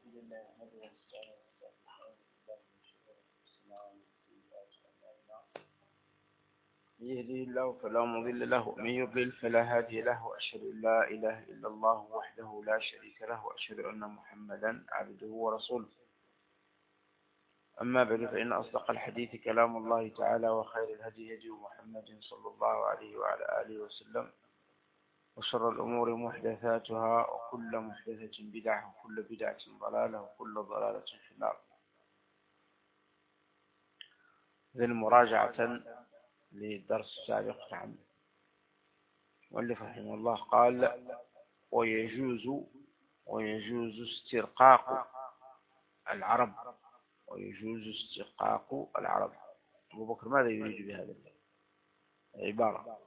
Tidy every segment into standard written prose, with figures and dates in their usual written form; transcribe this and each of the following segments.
يهدي الله فلا مضل له ومن يضلل فلا هادي له وأشهد أن لا إله إلا الله وحده لا شريك له وأشهد أن محمدا عبده ورسوله. أما بعد فإن أصدق الحديث كلام الله تعالى وخير الهدي هدي محمد صلى الله عليه وعلى آله وسلم وشر الأمور محدثاتها وكل محدثة بدعة وكل بدعة ضلالة وكل ضلالة في النار. ذي مراجعة للدرس السابق. نعم. مؤلف رحمه الله قال ويجوز استرقاق العرب. ويجوز استرقاق العرب. أبو بكر ماذا يريد بهذا العبارة؟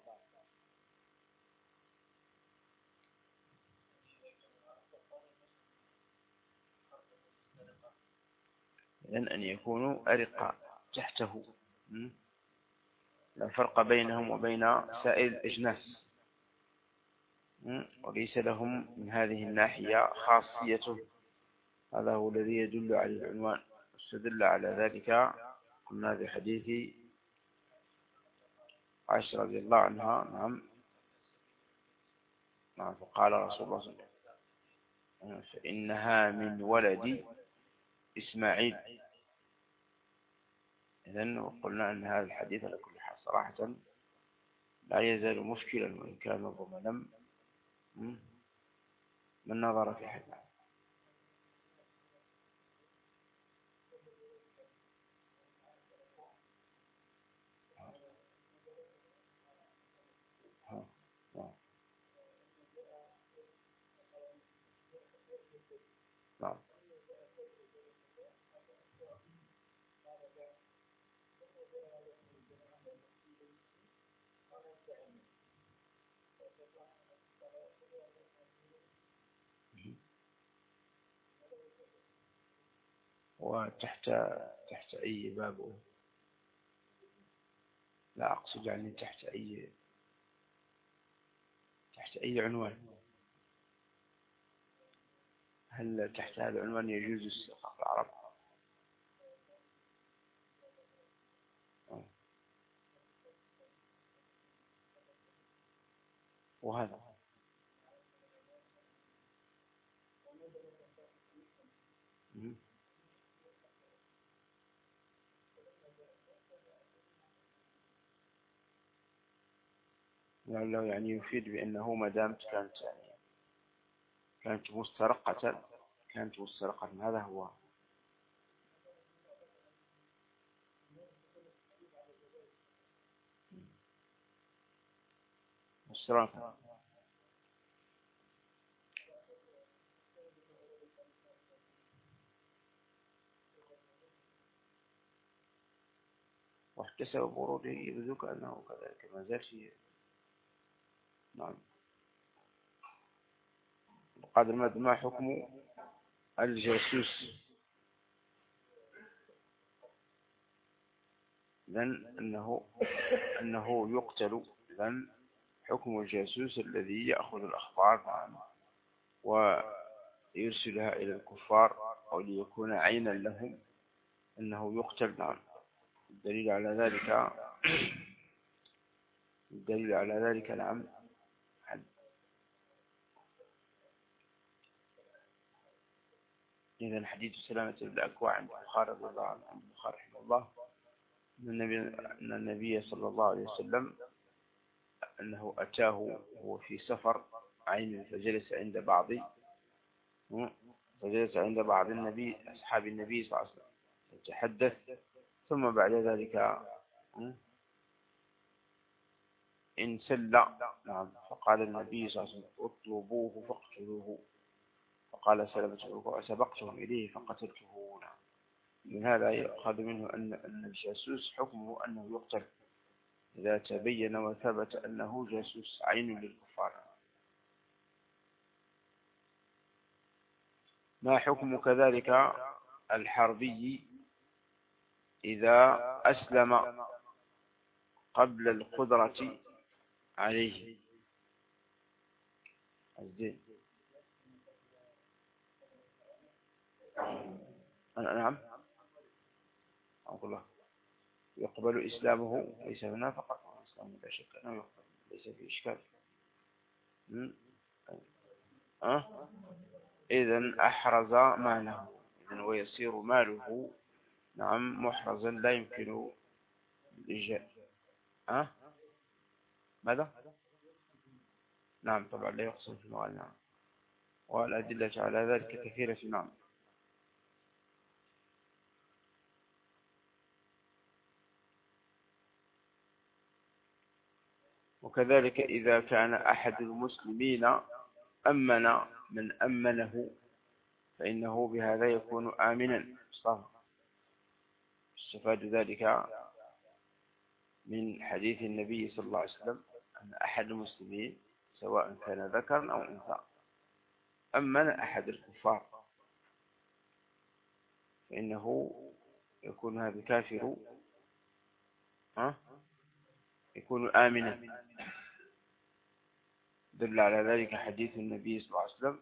أن يكونوا أرقاء تحته، لا فرق بينهم وبين سائر الأجناس، وليس لهم من هذه الناحية خاصية. هذا هو الذي يدل على العنوان. استدل على ذلك قلنا بحديث عائشة رضي الله عنها. نعم. فقال رسول الله صلى الله عليه وسلم فإنها من ولد إسماعيل. إذن وقلنا أن هذا الحديث على كل حال صراحة لا يزال مشكلا وإن كان ضمنا من نظر في حديث. نعم. وتحت أي باب؟ لا أقصد يعني تحت أي عنوان؟ هل تحت هذا العنوان يجوز استرقاق العرب؟ وهذا لعله يعني يفيد بأنه ما دامت كانت مسترقة. هذا هو. مسترقة. وحتى سبب وروده يبدوك أنه كذلك ما زال فيه. نعم. قال ما حكم الجاسوس؟ إذن أنه يقتل. إذن حكم الجاسوس الذي يأخذ الأخبار ويرسلها إلى الكفار أو ليكون عينا لهم أنه يقتل. نعم. الدليل على ذلك نعم إذن حديث سلامة بن الأكوع عند البخاري رضي الله عنه البخاري رحمه الله أن النبي صلى الله عليه وسلم أنه أتاه وهو في سفر عين فجلس عند بعض أصحاب النبي صلى الله عليه وسلم يتحدث. ثم بعد ذلك انسل. نعم. فقال النبي صلى الله عليه وسلم اطلبوه فاقتلوه. فقال سلمة سبقتهم إليه فقتلته. نعم. من هذا يؤخذ منه أن الجاسوس حكمه أنه يقتل إذا تبين وثبت أنه جاسوس عين للكفار. ما حكم كذلك الحربي إذا أسلم قبل القدرة عليه؟ نعم أقول الله يقبل إسلامه ليس منافقا، إسلامه لا شك أنه يقبل ليس في إشكال. إذن أحرز ماله، إذن ويصير ماله نعم محرزا لا يمكن الإجاء. ماذا؟ نعم طبعا لا يقصد في المال. نعم والأدلة على ذلك كثيرة. نعم وكذلك إذا كان أحد المسلمين أمن من أمنه فإنه بهذا يكون آمنا. استفاد ذلك من حديث النبي صلى الله عليه وسلم أن أحد المسلمين سواء كان ذكرا أو أنثى أمن أحد الكفار فإنه يكون هذا كافر يكون آمنا. دل على ذلك حديث النبي صلى الله عليه وسلم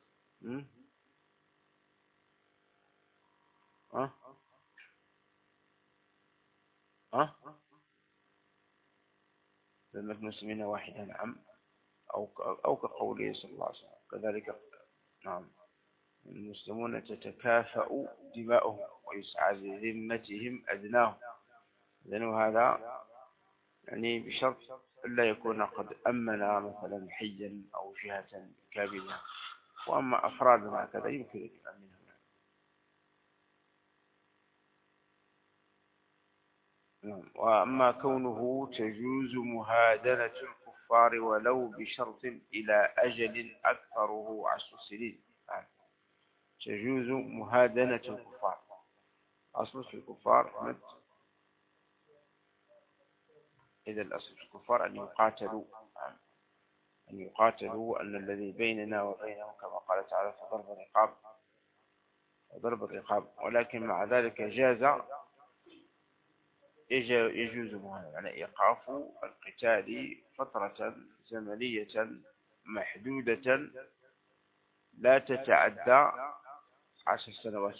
ذمة المسلمين واحدا. نعم أو كقوله صلى الله عليه وسلم كذلك. نعم المسلمون تتكافأ دماؤهم ويسعى لذمتهم أدناهم. لأنه هذا يعني بشرط ألا يكون قد أمن مثلا حيا أو جهة كاملة، وأما أفراد هكذا يمكن أن يأمنهم. وأما كونه تجوز مهادنة الكفار ولو بشرط إلى أجل أكثره 10 سنين. تجوز مهادنة الكفار. أصل في الكفار إذا الأصل في الكفار أن يقاتلوا، وأن الذي بيننا وبينهم كما قال تعالى فضرب الرقاب. ولكن مع ذلك يجوز يعني إيقاف القتال فترة زمنية محدودة لا تتعدى 10 سنوات.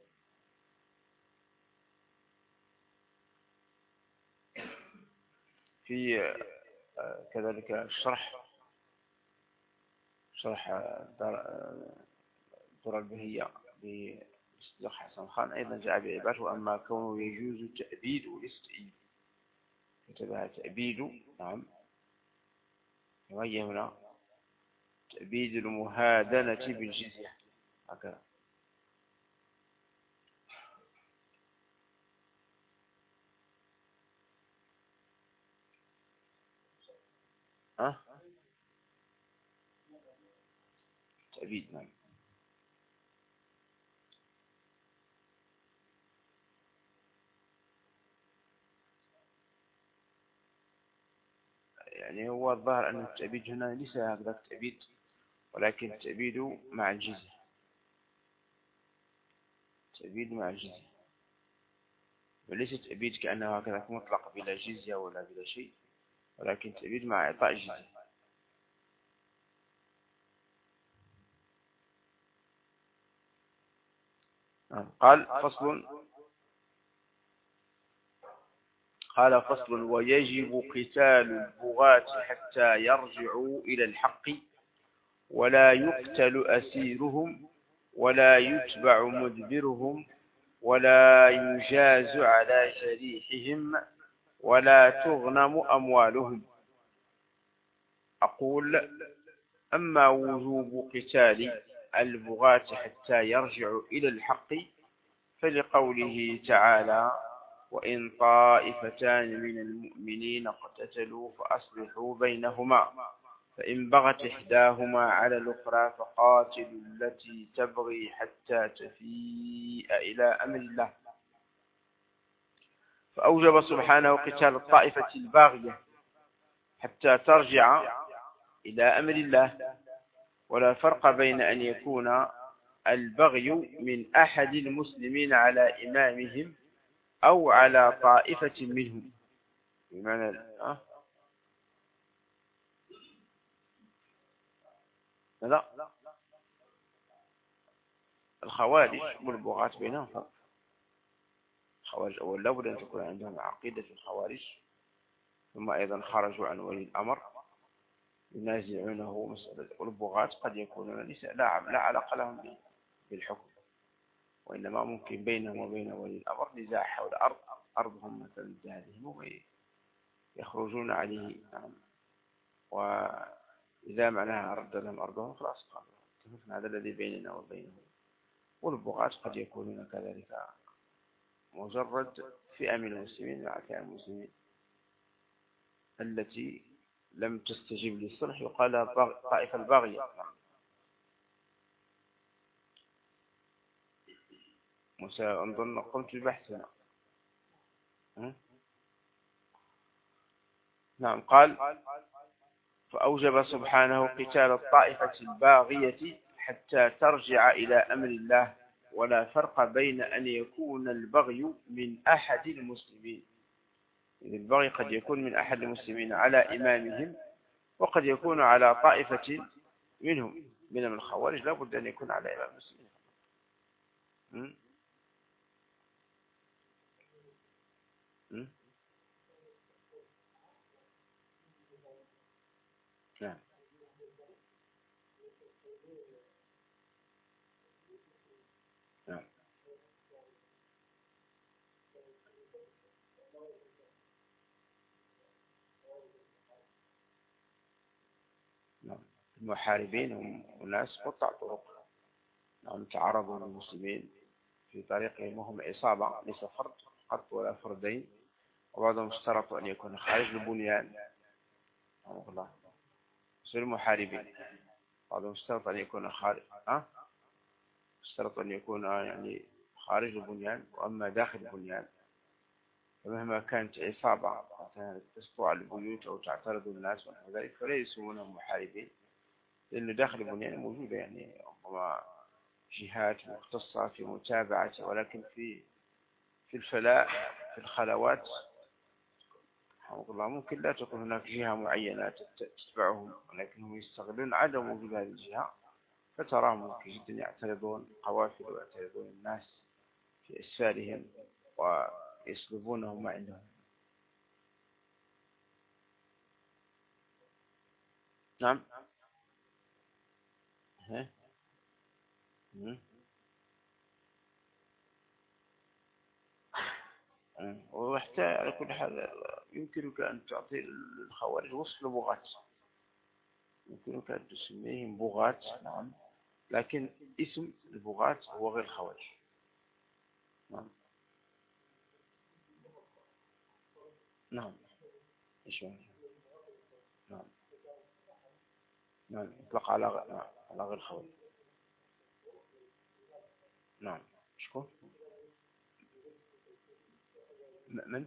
في كذلك شرح الدرر البهية للشيخ حسن خان أيضا جاء بعبارة وأما كونه يجوز تأبيد والاستئيد، كتبها تأبيد. نعم وهي هنا تأبيد المهادنة بالجزية هكذا. تأبيد. نعم يعني هو الظاهر أن التأبيد هنا ليس هكذا التأبيد، ولكن التأبيد مع الجزية. تأبيد مع الجزية وليس تأبيد كأنه هكذا مطلق بلا جزية ولا بلا شيء، ولكن تأبيد مع إعطاء الجزية. قال فصل ويجب قتال البغاة حتى يرجعوا إلى الحق ولا يقتل أسيرهم ولا يتبع مدبرهم ولا يجاز على جريحهم ولا تغنم أموالهم. أقول أما وجوب قتال البغاة حتى يرجعوا إلى الحق فلقوله تعالى وإن طائفتان من المؤمنين اقتتلوا فأصلحوا بينهما فإن بغت إحداهما على الأخرى فقاتلوا التي تبغي حتى تفيء إلى أمر الله. فأوجب سبحانه قتال الطائفة الباغية حتى ترجع إلى أمر الله. ولا فرق بين أن يكون البغي من أحد المسلمين على إمامهم أو على طائفة منهم. بمعنى لا الخوارج والبغاة بينهم فرق. الخوارج أول لابد أن تكون عندهم عقيدة الخوارج، ثم أيضا خرجوا عن ولي الأمر ينازعونه مسألة. والبغاة قد يكونون لا علاقة لهم بالحكم، وإنما ممكن بينهم وبين ولي الأمر نزاع حول أرضهم مثلا جهادهم ويخرجون عليه. وإذا معناها رد لهم أرضهم خلاص قالوا هذا الذي بيننا وبينهم. والبغاة قد يكونون كذلك مجرد فئة من المسلمين مع فئة المسلمين التي لم تستجيب للصلح، يقال طائفة الباغية. أنظن قمت ببحثنا. نعم. قال فأوجب سبحانه قتال الطائفة الباغية حتى ترجع إلى أمر الله، ولا فرق بين أن يكون البغي من أحد المسلمين. البغي قد يكون من أحد المسلمين على إمامهم، وقد يكون على طائفة منهم من الخوارج، لا بد أن يكون على إمام المسلمين. نعم. نعم. نعم. المحاربين هم أناس قطع طرق. نعم. تعرضوا للمسلمين في طريقهم وهم عصابة، ليس فرد قط ولا فردين، وبعضهم اشترطوا أن يكون خارج البنيان. الله المحاربين بعضهم اشترط أن يكون اشترط أن يكون يعني خارج البنيان، وأما داخل البنيان فمهما كانت عصابة تسطو على البيوت أو تعترض الناس ونحو ذلك فلا يسمونهم محاربين، لأن داخل البنيان موجودة يعني ربما جهات مختصة في متابعة، ولكن في الفلاء في الخلوات الله ممكن لا تكون هناك جهة معينة تتبعهم، ولكنهم يستغلون عدم وجود هذه الجهة، فتراهم ممكن جدا يعترضون قوافل ويعترضون الناس في إسفارهم ويسلبونهم ما عندهم. نعم. وحتى على كل حال يمكنك أن تعطي الخوارج وصف بغاة، يمكنك أن تسميهم بغاة. نعم. لكن اسم البغاة هو غير خوارج. نعم. نعم. نعم. نعم. يطلق على غير خوارج. نعم. شكون من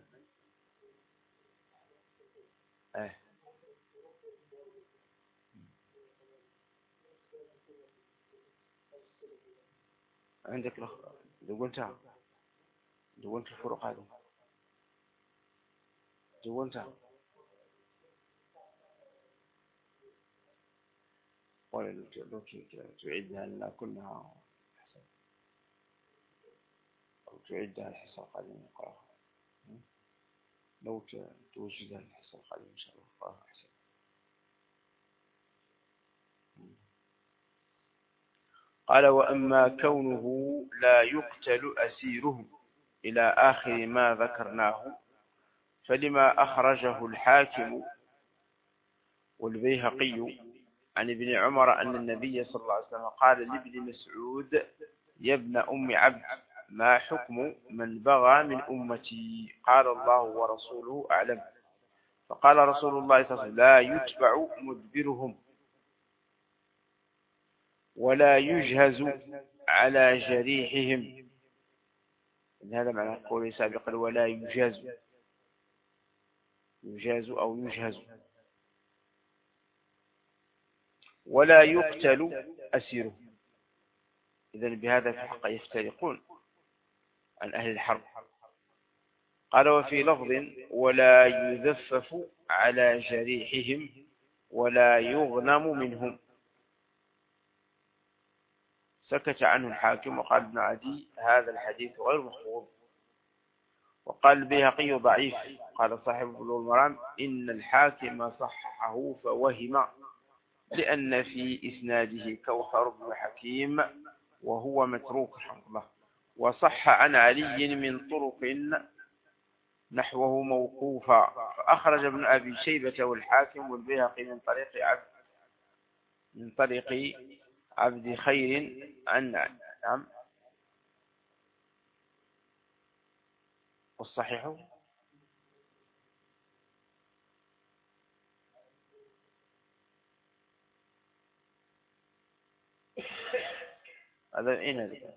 عندك دونت الفروق هذه، دونتها ولا لو تعيدها لنا كلها أحسن، أو تعيدها الحصة القادمة نقراها. لو توجدها الحصة القادمة إن شاء الله نقراها أحسن. قال وأما كونه لا يقتل أسيره إلى آخر ما ذكرناه، فلما أخرجه الحاكم والبيهقي عن ابن عمر أن النبي صلى الله عليه وسلم قال لابن مسعود يا ابن أم عبد ما حكم من بغى من أمتي؟ قال الله ورسوله أعلم. فقال رسول الله صلى الله عليه وسلم لا يتبع مدبرهم ولا يجهز على جريحهم. هذا معنى قوله سابقا ولا يجاز أو يجهز. ولا يقتل أسيره. إذن بهذا في حق يفترقون عن أهل الحرب. قال وفي لفظ ولا يذفف على جريحهم ولا يغنم منهم. سكت عنه الحاكم. وقال ابن عدي هذا الحديث غير محفوظ. وقال البيهقي ضعيف. قال صاحب بلوغ المرام إن الحاكم صححه فوهم، لأن في إسناده كوثر بن حكيم وهو متروك رحمه الله. وصح عن علي من طرق نحوه موقوفا. فأخرج ابن أبي شيبة والحاكم والبيهقي من طريق عبد خير عن نعم. والصحيح هذا أين هذا؟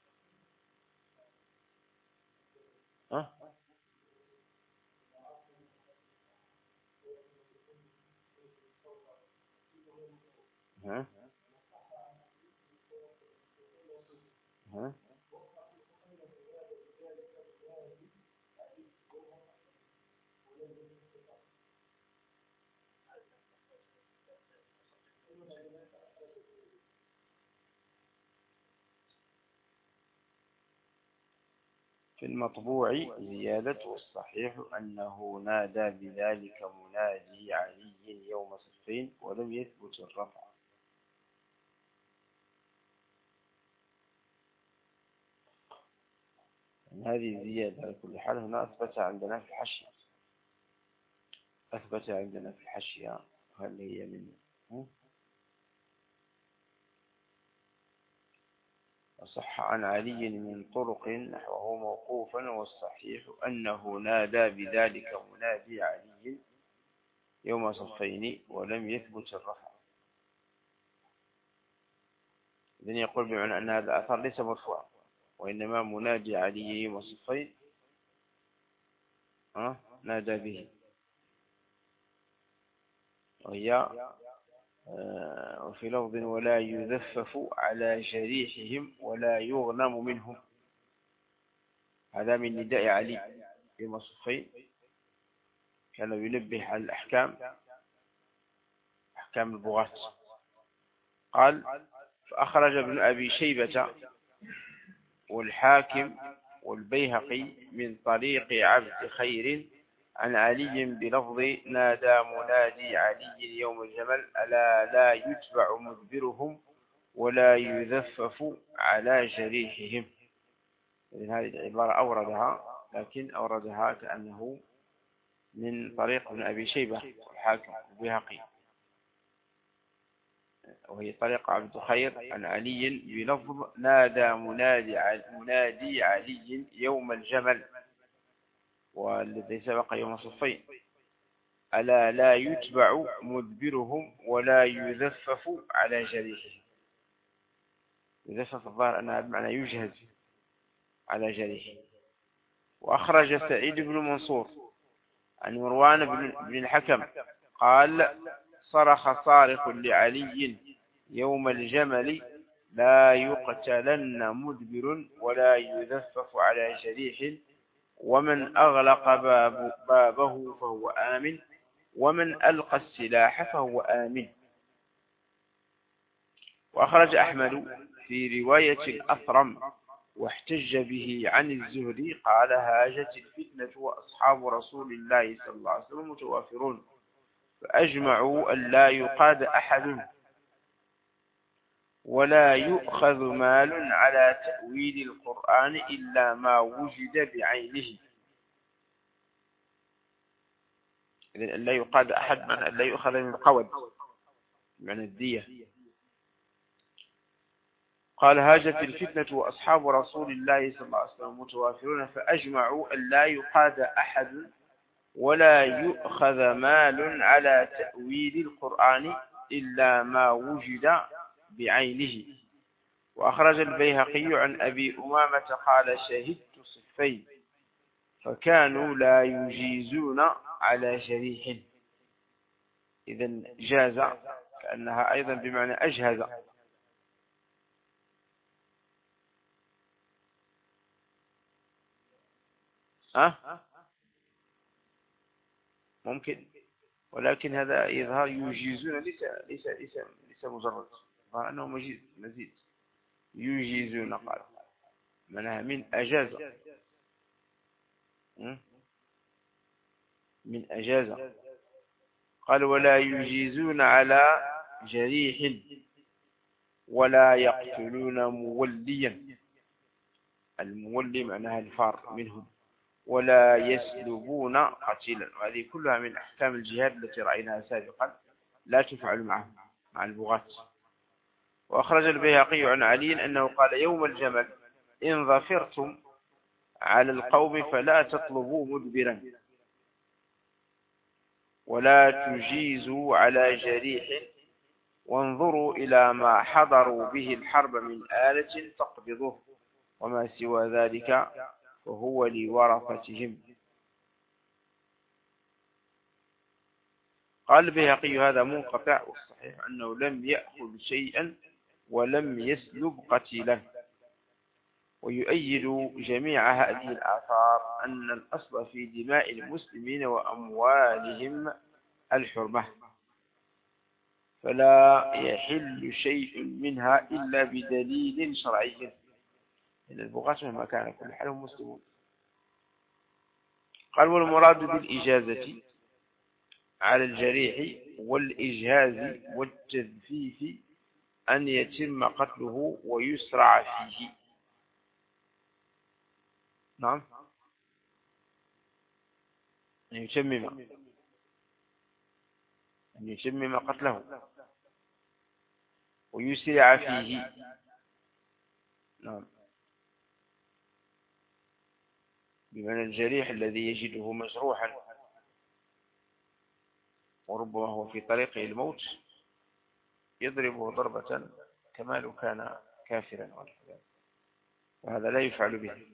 ها؟ ها؟ ها؟ في المطبوع زيادة. والصحيح أنه نادى بذلك منادي علي يوم صفين ولم يثبت الرفع. هذه زيادة على كل حال. هنا أثبت عندنا في الحاشية. أثبت عندنا في الحاشية. هل هي من وصح عن علي من طرق نحوه موقوفا. والصحيح أنه نادى بذلك منادي علي يوم صفين ولم يثبت الرفع. إذن يقول بمعنى أن هذا الأثر ليس مرفوعا، وإنما منادي علي يوم صفين نادى به. وهي وفي لفظ ولا يذفف على جريحهم ولا يغنم منهم. هذا من نداء علي يوم صفين. كان ينبه على الأحكام، أحكام البغاة. قال فأخرج ابن أبي شيبة والحاكم والبيهقي من طريق عبد خير عن علي بلفظ نادى منادي علي يوم الجمل ألا لا يتبع مدبرهم ولا يذفف على جريحهم. إذن هذه العبارة أوردها، لكن أوردها كأنه من طريق ابن أبي شيبة والحاكم والبيهقي، وهي طريق عبد خير عن علي بلفظ نادى منادي علي يوم الجمل، والذي سبق يوم صفين ألا لا يتبع مدبرهم ولا يذفف على جريحهم. يذفف الظاهر أنها بمعنى يجهز على جريحه. وأخرج سعيد بن منصور عن مروان بن الحكم قال صرخ صارخ لعلي يوم الجمل لا يقتلن مدبر ولا يذفف على جريح ومن أغلق بابه فهو آمن ومن ألقى السلاح فهو آمن. وأخرج أحمد في رواية الأثرم واحتج به عن الزهري قال هاجت الفتنة وأصحاب رسول الله صلى الله عليه وسلم متوافرون فأجمعوا أن لا يقاد أحد ولا يؤخذ مال على تأويل القرآن إلا ما وجد بعينه. إذن لا يقاد أحد معنى لا يؤخذ من القود معنى الدية. قال هاجت الفتنة وأصحاب رسول الله صلى الله عليه وسلم متوافرون فأجمعوا أن لا يقاد أحد ولا يؤخذ مال على تأويل القرآن إلا ما وجد بعينه. وأخرج البيهقي عن أبي أمامة قال شهدت صفين فكانوا لا يجيزون على جريح. إذن جاز كأنها أيضا بمعنى أجهز. ممكن، ولكن هذا يظهر يجيزون ليس مجرد، ظهر أنه مزيد. يجيزون قال منها من أجاز من أجاز قال ولا يجيزون على جريح ولا يقتلون موليا المولي معناها الفار منهم ولا يسلبون قتيلا وهذه كلها من أحكام الجهاد التي رأيناها سابقا لا تفعل معهم مع البغاة. وأخرج البيهقي عن علي أنه قال يوم الجمل إن ظفرتم على القوم فلا تطلبوا مدبرا ولا تجيزوا على جريح وانظروا إلى ما حضروا به الحرب من آلة تقبضه وما سوى ذلك وهو لورثتهم. قال البيهقي هذا منقطع والصحيح أنه لم يأخذ شيئا ولم يسلب قتيلا. ويؤيد جميع هذه الآثار أن الأصل في دماء المسلمين وأموالهم الحرمة فلا يحل شيء منها إلا بدليل شرعي إن البغاة مهما كان كل حالهم مسلمون. قال والمراد بالإجازة على الجريح والإجهاز والتذفيف أن يتم قتله ويسرع فيه. نعم أن يتمم قتله ويسرع فيه. نعم بمعنى الجريح الذي يجده مجروحا وربما هو في طريقه الموت يضربه ضربة كما لو كان كافرا وهذا لا يفعل به.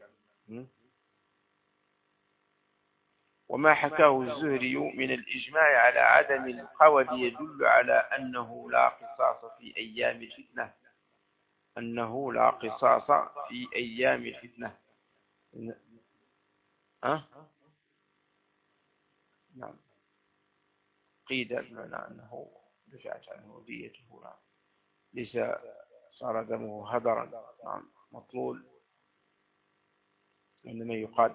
وما حكاه الزهري من الإجماع على عدم القود يدل على أنه لا قصاص في أيام الفتنة نعم قيد بمعنى أنه دفعت عنه ديته ليس صار دمه هدرا مطلول إنما يقاد.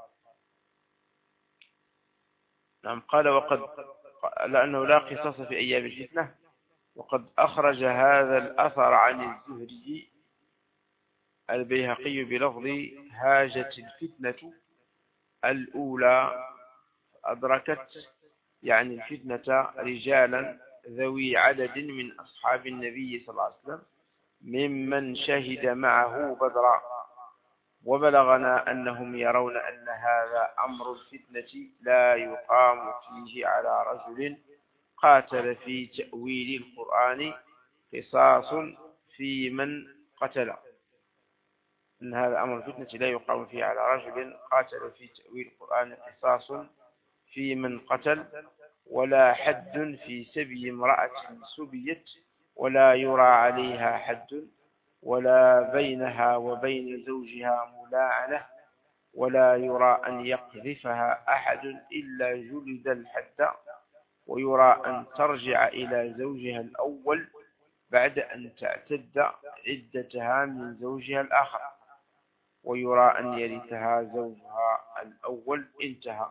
نعم قال لأنه لا قصاص في أيام الفتنة وقد أخرج هذا الأثر عن الزهري البيهقي بلفظ هاجت الفتنة الأولى أدركت يعني الفتنة رجالا ذوي عدد من أصحاب النبي صلى الله عليه وسلم ممن شهد معه بدرا وبلغنا أنهم يرون أن هذا أمر الفتنة لا يقام فيه على رجل قاتل في تأويل القرآن قصاص في من قتل أن هذا أمر الفتنة لا يقام فيه على رجل قاتل في تأويل القرآن قصاص في من قتل ولا حد في سبي امرأة سبيت ولا يرى عليها حد ولا بينها وبين زوجها ملاعنة ولا يرى أن يقذفها أحد إلا جلد الحد ويرى أن ترجع إلى زوجها الأول بعد أن تعتد عدتها من زوجها الآخر ويرى أن يرثها زوجها الأول انتهى.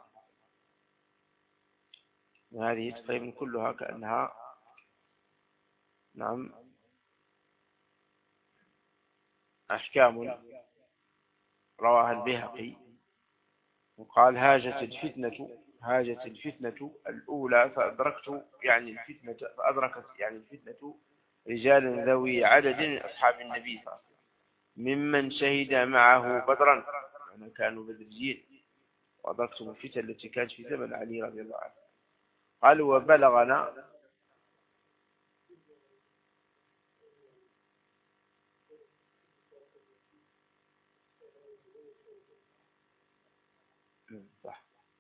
وهذه تقريبا كلها كأنها نعم أحكام رواها البيهقي وقال هاجت الفتنة الأولى فأدركت يعني الفتنة رجال ذوي عدد من أصحاب النبي صلى الله عليه وسلم ممن شهد معه بدرا يعني كانوا بدريين وأدركتم الفتنة التي كانت في زمن علي رضي الله عنه. قال وبلغنا صح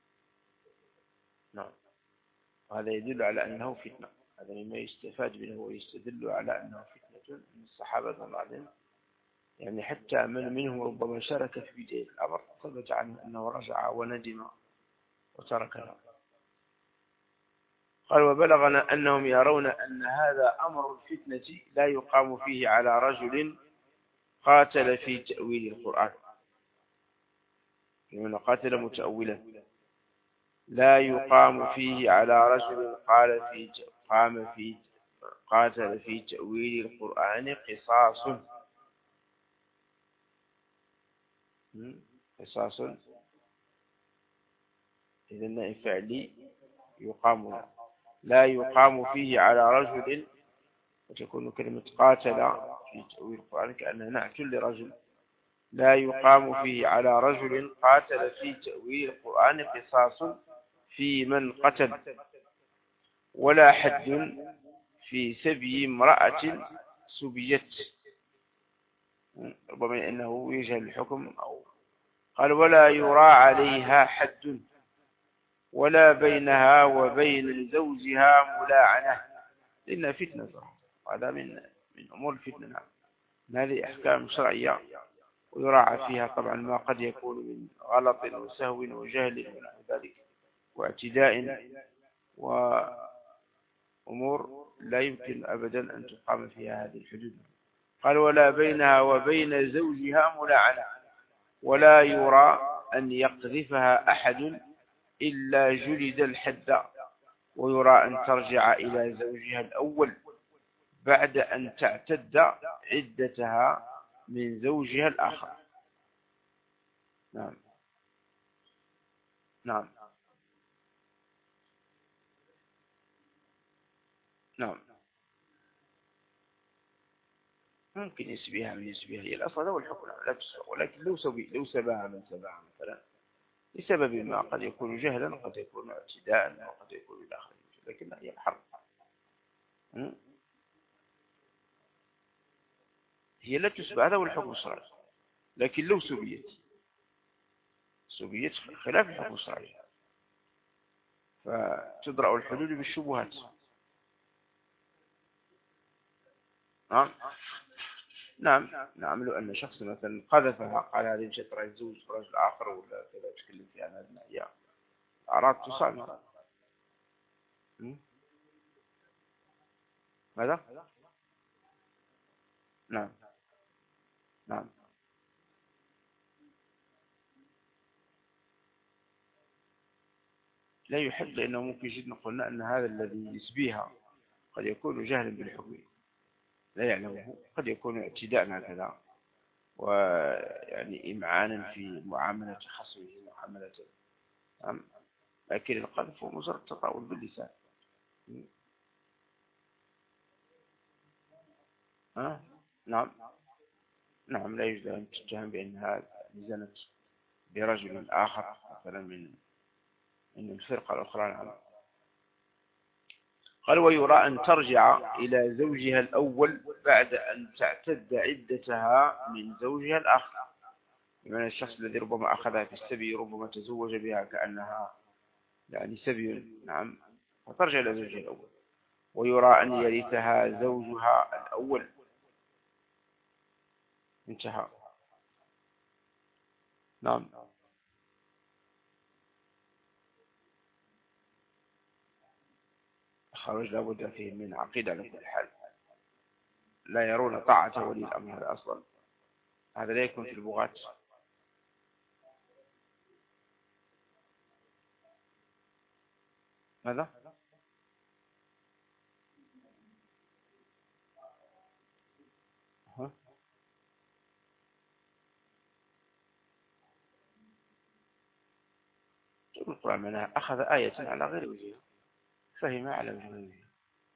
نعم هذا يدل على أنه فتنة. هذا مما يستفاد منه ويستدل على أنه فتنة من الصحابة رضي الله عنهم يعني حتى من منهم ربما شارك في بداية الأمر ثبت عنه أنه رجع وندم وتركها. قال وبلغنا أنهم يرون أن هذا أمر الفتنة لا يقام فيه على رجل قاتل في تأويل القرآن، لمن قاتل متأولا لا يقام فيه على رجل قاتل في تأويل القرآن قصاص. قصاص إذن فعلي يقام، لا يقام فيه على رجل، وتكون كلمة قاتل في تأويل القرآن كأنها نعت لرجل، لا يقام فيه على رجل قاتل في تأويل القرآن قصاص في من قتل، ولا حد في سبي امرأة سبيت. ربما إنه يجهل الحكم، أو قال ولا يرى عليها حد، ولا بينها وبين زوجها ملاعنة، لأنها فتنة، وهذا من أمور الفتنة. نعم، هذه أحكام شرعية ويراعى فيها طبعا ما قد يكون من غلط وسهو وجهل ونحو ذلك واعتداء وأمور لا يمكن أبدا أن تقام فيها هذه الحدود. قال ولا بينها وبين زوجها ملاعنة، ولا يرى أن يقذفها أحد إلا جلد الحد، ويرى أن ترجع إلى زوجها الأول بعد أن تعتد عدتها من زوجها الآخر. نعم نعم نعم، ممكن يسبيها من يسبيها، هي الأصل هو الحكم لا تسبق، ولكن لو سباها من سباها مثلا لسبب ما، قد يكون جهلا وقد يكون اعتداء وقد يكون إلى آخره، لكن هي الحرب هي لا تسبى، هذا هو الحكم الشرعي. لكن لو سبيت خلاف الحكم الشرعي، فتدرأ الحدود بالشبهات. نعم نعم نعم، لو أن شخص مثلا قذفها قال هذه مشت رأي زوج رجل آخر ولا كذا، تكلم في هذه الأيام، أعراض تصال. ماذا؟ نعم نعم، لا يحب، لأنه ممكن جدا قلنا أن هذا الذي يسبيها قد يكون جهلا بالحكم لا يعلمه، قد يكون اعتداء هكذا، ويعني إمعانا في معاملة خصمه معاملة. نعم، لكن القذف هو مجرد تطاول باللسان. نعم نعم، لا يجوز أن تتهم بأنها زنت برجل آخر مثلا من الفرقة الأخرى. نعم. قال ويرى أن ترجع إلى زوجها الأول بعد أن تعتد عدتها من زوجها الآخر، بمعنى الشخص الذي ربما أخذها في السبي ربما تزوج بها كأنها يعني سبي. نعم، فترجع إلى زوجها الأول، ويرى أن يرثها زوجها الأول. انتهى. نعم، خرج لابد فيه من عقيدة على كل حال، لا يرون طاعة ولي الأمر، هذا أصلا هذا لا يكون في البغاة. ماذا؟ القرآن منها أخذ آية على غير وجهها فهمها على وجهها،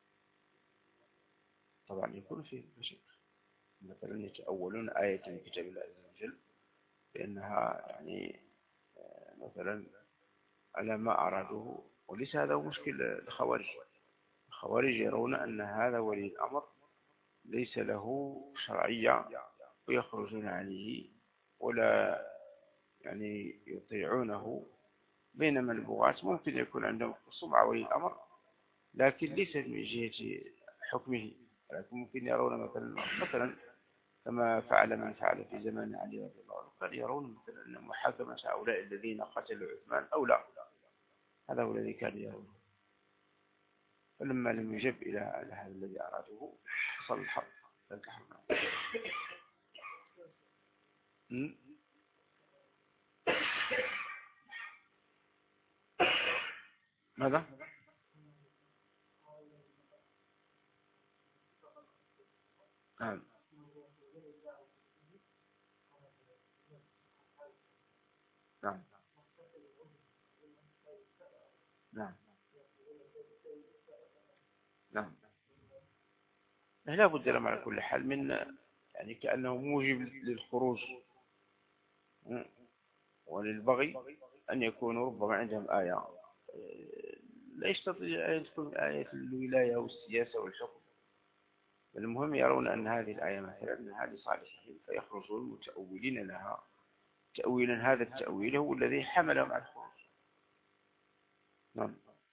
طبعا يكون فيه مشكلة. مثلا يتأولون آية من كتاب الله عز وجل بأنها يعني مثلا على ما أرادوه، وليس هذا هو مشكل الخوارج. الخوارج يرون أن هذا ولي الأمر ليس له شرعية ويخرجون عليه ولا يعني يطيعونه، بينما البغاة ممكن يكون عندهم سمعة ولي الأمر لكن ليس من جهة حكمه، لكن ممكن يرون مثلا كما فعل من فعل في زمان علي رضي الله عنه، قد يرون مثلا أن محاكمة هؤلاء الذين قتلوا عثمان أولى، هذا هو الذي كان يرونه. فلما لم يجب إلى هذا الذي أراده حصل الحرب. م? ماذا؟ نعم نعم نعم نعم. لا بد لهم على كل حال من، يعني كأنه موجب للخروج وللبغي، أن يكونوا ربما عندهم آية لا يستطيع أن تكون آية الولاية والسياسة والحكم. المهم يرون أن هذه الآية مثلا هذه صالحهم، فيخرجون متأولين لها تأويلا. هذا التأويل هو الذي حملهم على الخروج. نعم.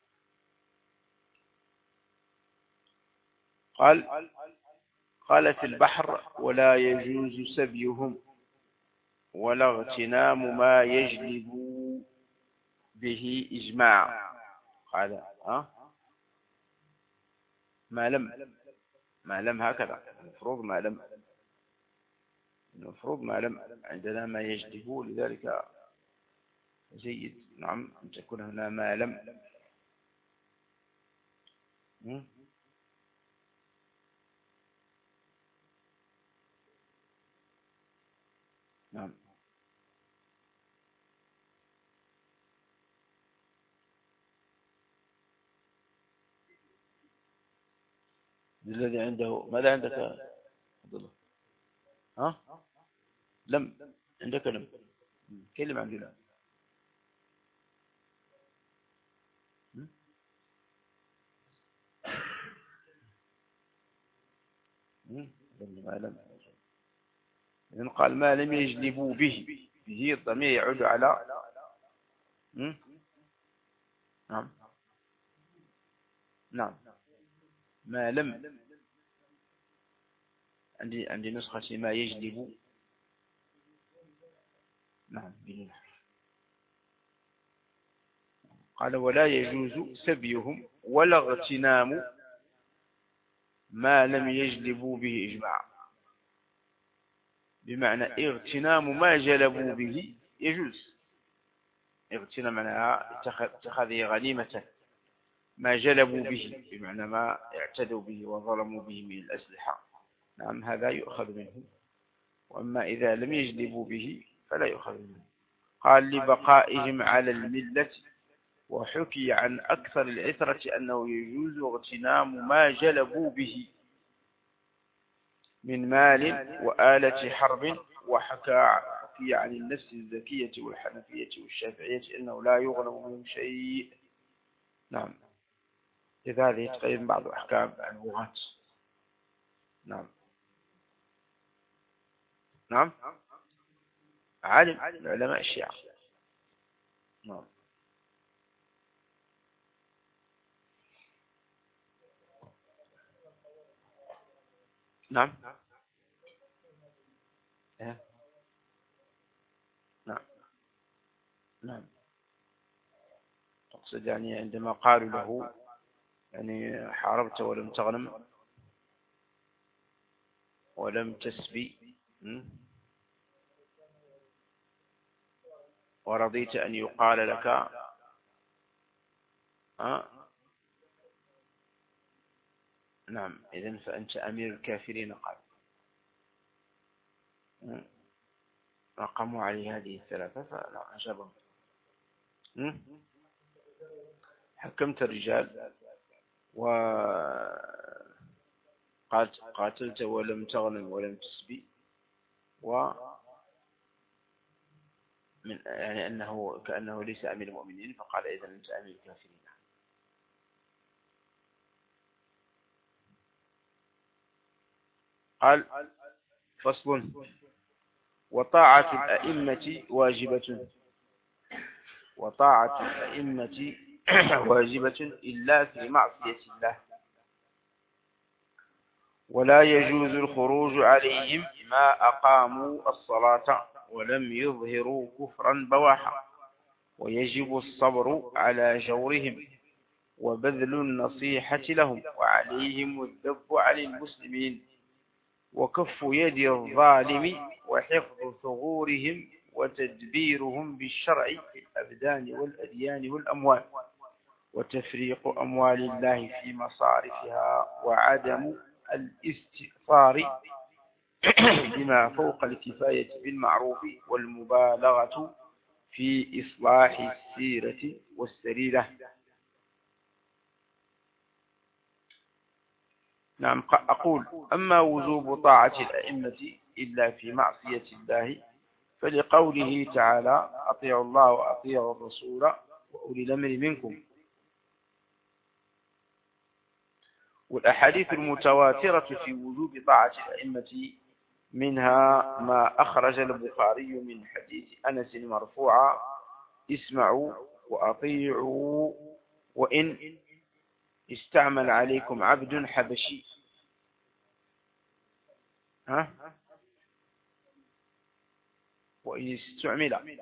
قال في البحر ولا يجوز سبيهم ولا اغتنام ما يجلب به إجماع. قال ما لم هكذا المفروض ما لم عندنا ما يجلب، لذلك جيد نعم أن تكون هنا ما لم. نعم. الذي عنده ماذا عندك؟ عبد الله لم عندك لم كلمة عندنا ما لم. إذن قال ما لم يجلبوا به الضمير يعود على نعم نعم ما لم. عندي نسخة ما يجلب. نعم قال ولا يجوز سبيهم ولا اغتنام ما لم يجلبوا به إجماع. بمعنى اغتنام ما جلبوا به يجوز. اغتنام معناها اتخاذه غنيمة. ما جلبوا به بمعنى ما اعتدوا به وظلموا به من الأسلحة، نعم هذا يؤخذ منه. وأما إذا لم يجلبوا به فلا يؤخذ منه. قال لبقائهم على الملة. وحكي عن أكثر العثرة أنه يجوز اغتنام ما جلبوا به من مال وآلة حرب. وحكى عن النفس الزكية والحنفية والشافعية أنه لا يغنم منه شيء. نعم. إذا هذه تقريبا بعض أحكام البغاة. نعم نعم عالم علماء الشيعة. نعم نعم نعم نعم. أقصد يعني عندما قالوا له يعني حاربت ولم تغنم ولم تسبي ورضيت أن يقال لك نعم إذن فأنت أمير الكافرين. قال رقموا عليه هذه الثلاثة فلا أجابهم. حكمت الرجال وقاتلت ولم تغنم ولم تسبي من يعني أنه كأنه ليس أمير المؤمنين، فقال إذا أنت أمير الكافرين. قال فصل وطاعة الأئمة واجبة. وطاعة الأئمة واجبة إلا في معصية الله. ولا يجوز الخروج عليهم ما أقاموا الصلاة ولم يظهروا كفرا بواحا. ويجب الصبر على جورهم وبذل النصيحة لهم وعليهم الذب عن المسلمين. وكف يد الظالم وحفظ ثغورهم وتدبيرهم بالشرع في الأبدان والأديان والأموال وتفريق أموال الله في مصارفها وعدم الاستئثار بما فوق الكفاية بالمعروف والمبالغة في إصلاح السيرة والسريرة. نعم. أقول: أما وجوب طاعة الأئمة إلا في معصية الله فلقوله تعالى: أطيعوا الله وأطيعوا الرسول وأولي الأمر منكم. والأحاديث المتواترة في وجوب طاعة الأئمة منها ما أخرج البخاري من حديث أنس مرفوعا: اسمعوا وأطيعوا وإن استعمل عليكم عبد حبشي. وإن استعمل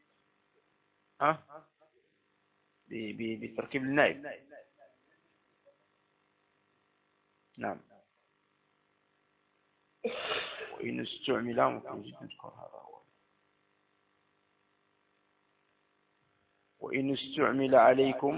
بتركيب النائب. نعم. وإن استعمل ممكن جدا تذكر هذا هو. وإن استعمل عليكم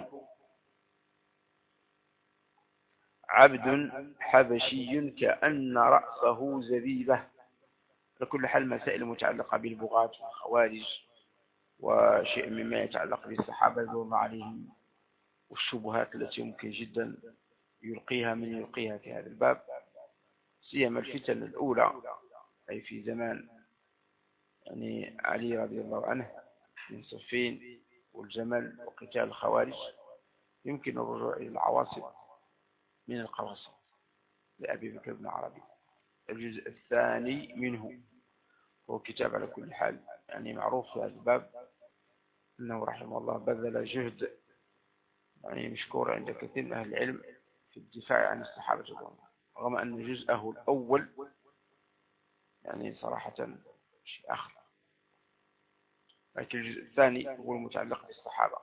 عبد حبشي كأن رأسه زبيبة. لكل حال مسائل متعلقة بالبغاة والخوارج وشيء مما يتعلق بالصحابة رضي الله عليهم والشبهات التي يمكن جدا يلقيها من يلقيها في هذا الباب، سيما الفتن الأولى أي في زمان يعني علي رضي الله عنه من صفين والجمل وقتال الخوارج. يمكن الرجوع إلى العواصم من القواصم لأبي بكر بن عربي. الجزء الثاني منه هو كتاب على كل حال يعني معروف في هذا الباب أنه رحمه الله بذل جهد يعني مشكور عند كثير من أهل العلم في الدفاع عن الصحابة رغم أن جزءه الأول يعني صراحة شيء آخر، لكن الجزء الثاني هو المتعلق بالصحابة.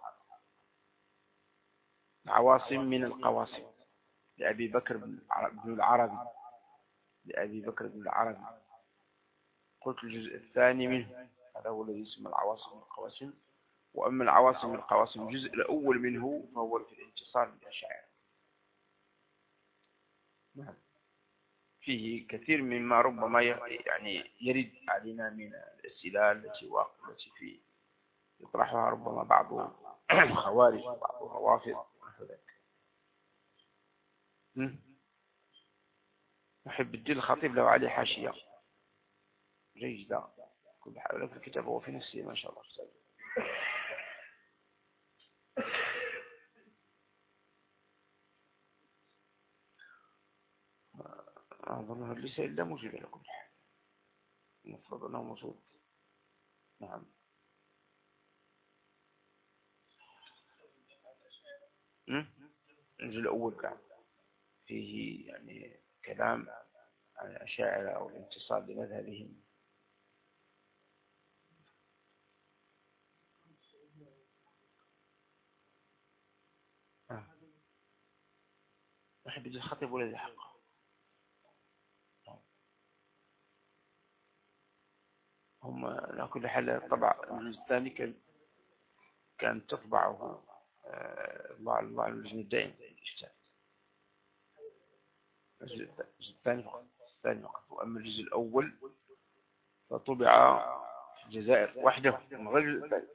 عواصم من القواصم لأبي بكر بن العربي. لأبي بكر بن العربي. قلت الجزء الثاني منه هذا هو الذي يسمى العواصم من القواسم. وأما العواصم من القواسم الجزء الأول منه فهو في الانتصار بالأشاعرة. نعم. فيه كثير مما ربما يعني يرد علينا من الأسئلة التي في يطرحها ربما بعض الخوارج وبعض الروافض ونحو ذلك. محب الدين الخطيب له عليه حاشية جيدة كل حال في الكتاب هو في نفسه ما شاء الله. أظنه ليس إلا موجود على كل حال، المفروض أنه موجود. نعم. الجزء الأول كان فيه يعني كلام عن الأشاعرة أو الانتصار لمذهبهم. محب الخطيب والذي حقه. هم على كل حال طبع الجزء الثاني كان تطبعه الله اللجنة الدائمة للإفتاء. الجزء الثاني فقط. وأما الجزء الأول فطبع في الجزائر وحده من غير الجزء الثاني.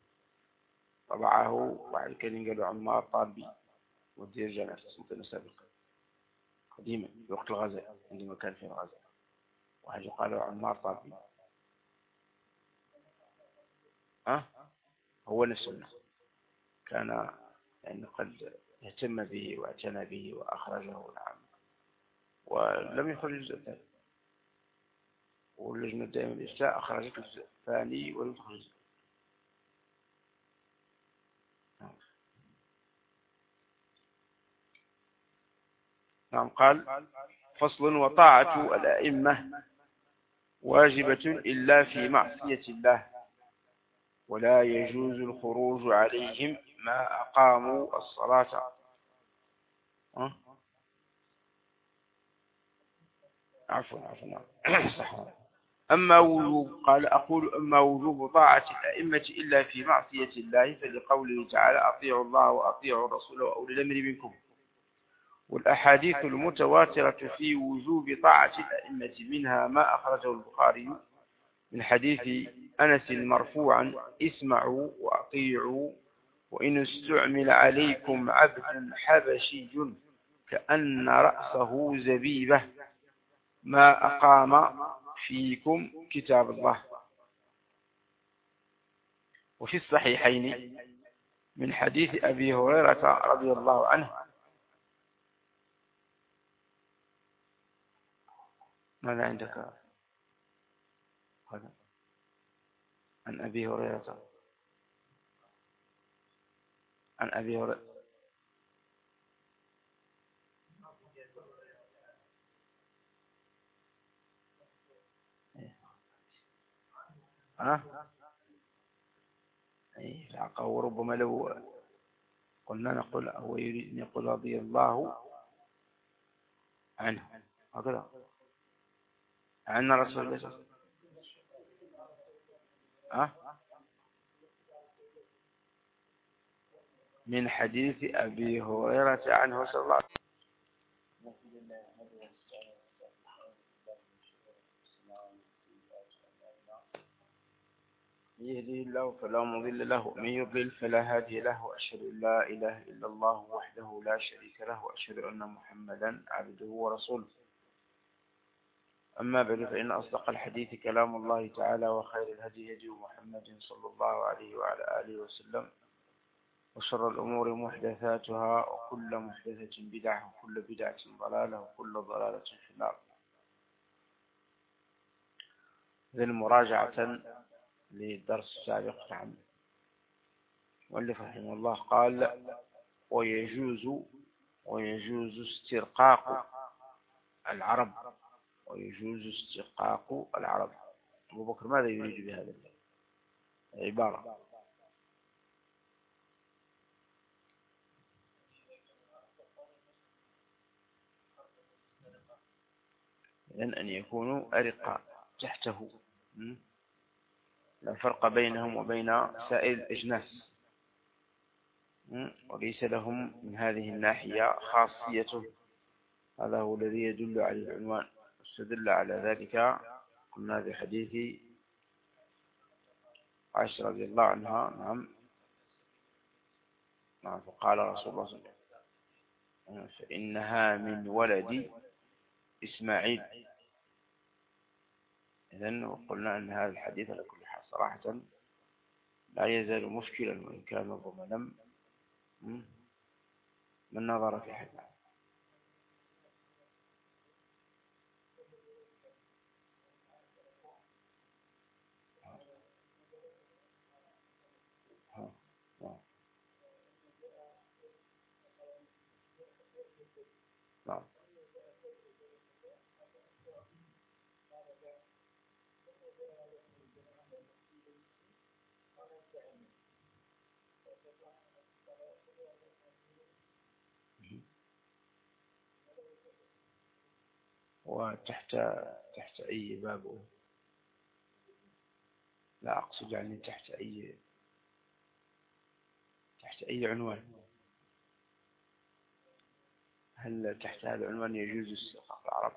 طبعه بعد كان قالوا عمار طالبي ودير جامعة السلطنة سابقا قديما في وقت الغزاء عندما كان في الغزاء. وحاجة قالوا عمار طالبي هو نفسه كان يعني قد اهتم به واعتنى به وأخرجه. نعم. ولم يخرج الجزء الثاني، واللجنة الدائمة للإفتاء أخرجت الجزء الثاني ولم تخرج. نعم. قال: فصل: وطاعة الأئمة واجبة إلا في معصية الله، ولا يجوز الخروج عليهم ما أقاموا الصلاة. عفوا صح. أما وجوب، قال أقول أما وجوب طاعة الأئمة إلا في معصية الله فلقوله تعالى أطيعوا الله وأطيعوا الرسول وأولي الأمر منكم. والأحاديث المتواترة في وجوب طاعة الأئمة منها ما أخرجه البخاري من حديث أنس مرفوعا اسمعوا وأطيعوا وإن استعمل عليكم عبد حبشي كأن رأسه زبيبة ما أقام فيكم كتاب الله. وفي الصحيحين من حديث أبي هريرة رضي الله عنه. ماذا عندك؟ عن أبي هريرة وربما لو قلنا نقول هو يريد أن يقول رضي الله عنه هكذا عن رسول الله صلى الله عليه وسلم من حديث أبي هريرة عنه صلى الله عليه وسلم. يهديه الله فلا مضل له ومن يضلل فلا هادي له وأشهد أن لا إله إلا الله وحده لا شريك له وأشهد أن محمدا عبده ورسوله. أما بعد فإن أصدق الحديث كلام الله تعالى وخير الهدي هدي محمد صلى الله عليه وعلى آله وسلم وشر الأمور محدثاتها وكل محدثة بدعة وكل بدعة ضلالة وكل ضلالة في النار. ذي المراجعة للدرس السابق عن مؤلف رحمه الله قال ويجوز استرقاق العرب أبو بكر ماذا يريد بهذا العبارة؟ لأن أن يكونوا أرقاء تحته لا فرق بينهم وبين سائر الأجناس وليس لهم من هذه الناحية خاصية. هذا هو الذي يدل على العنوان. استدل على ذلك قلنا بحديث عائشة رضي الله عنها. نعم فقال رسول الله صلى الله عليه وسلم فإنها من ولد إسماعيل. إذن وقلنا أن هذا الحديث على كل حال صراحة لا يزال مشكلا وإن كان ربما من نظر في حديث. نعم وتحت أي باب؟ لا أقصد يعني تحت أي عنوان؟ هل تحت هذا العنوان يجوز استرقاق العرب؟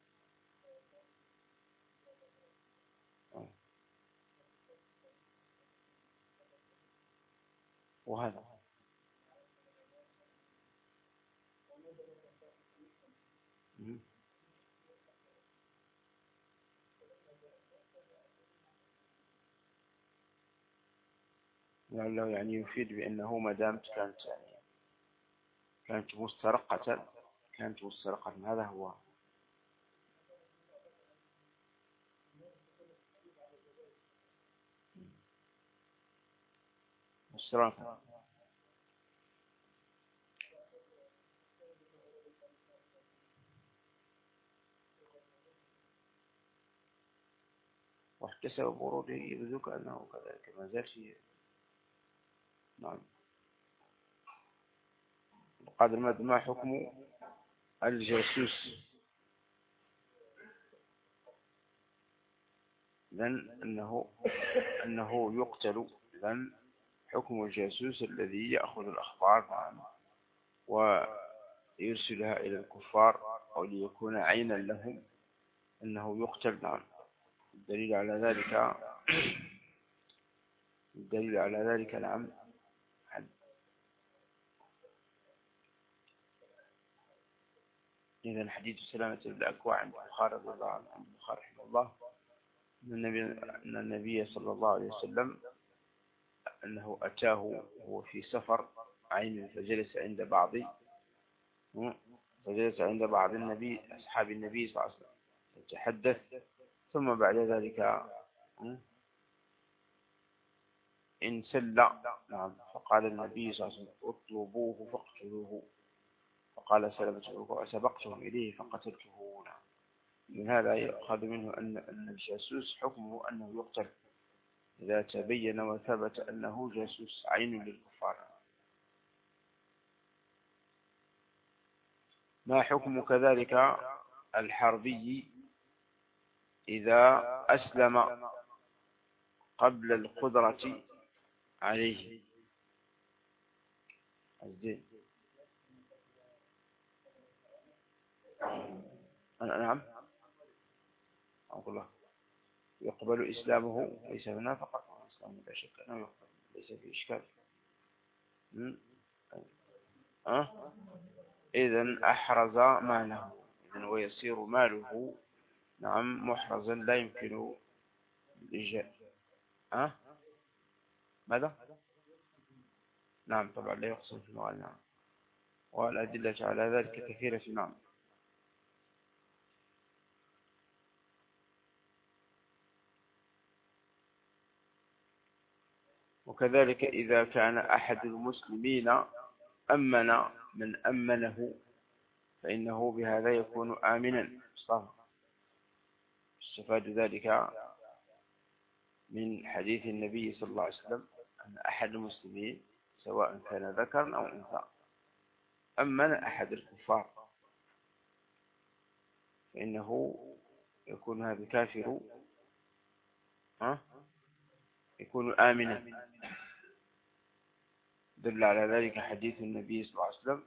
وهذا لعله يعني يفيد بأنه ما دامت كانت مسترقة هذا هو. مسترقة وحتى سبب وروده يبدو كأنه كذلك ما زال فيه. نعم. قادر ما حكم الجاسوس؟ إذن أنه يقتل. إذن حكم الجاسوس الذي يأخذ الأخبار ويرسلها إلى الكفار أو ليكون عينا لهم أنه يقتل. نعم. الدليل على ذلك نعم إذن حديث سلامة بن الأكوع عند البخاري رضي الله عنه عند البخاري رحمه الله أن النبي صلى الله عليه وسلم أنه أتاه وهو في سفر عين فجلس عند بعض أصحاب النبي صلى الله عليه وسلم يتحدث، ثم بعد ذلك انسل. نعم. فقال النبي صلى الله عليه وسلم اطلبوه فاقتلوه، فقال سلمة سبقتهم إليه فقتلته. نعم. من هذا يؤخذ منه أن الجاسوس حكمه أنه يقتل إذا تبين وثبت أنه جاسوس عين للكفار. ما حكم كذلك الحربي إذا أسلم قبل القدرة عليه؟ نعم. أقول الله يقبل إسلامه ليس هنا فقط، إسلامه لا شك أنه يقبل، ليس في إشكال. إذن أحرز ماله، إذن ويصير ماله نعم محرزا لا يمكن الإجاء. ماذا؟ نعم طبعا لا يقصد في المال. نعم. والأدلة على ذلك كثيرة. نعم. وكذلك إذا كان أحد المسلمين أمن من أمنه فإنه بهذا يكون آمنا. استفاد ذلك من حديث النبي صلى الله عليه وسلم أن أحد المسلمين سواء كان ذكرا أو أنثى أمن أحد الكفار فإنه يكون هذا الكافر يكون آمنا. دل على ذلك حديث النبي صلى الله عليه وسلم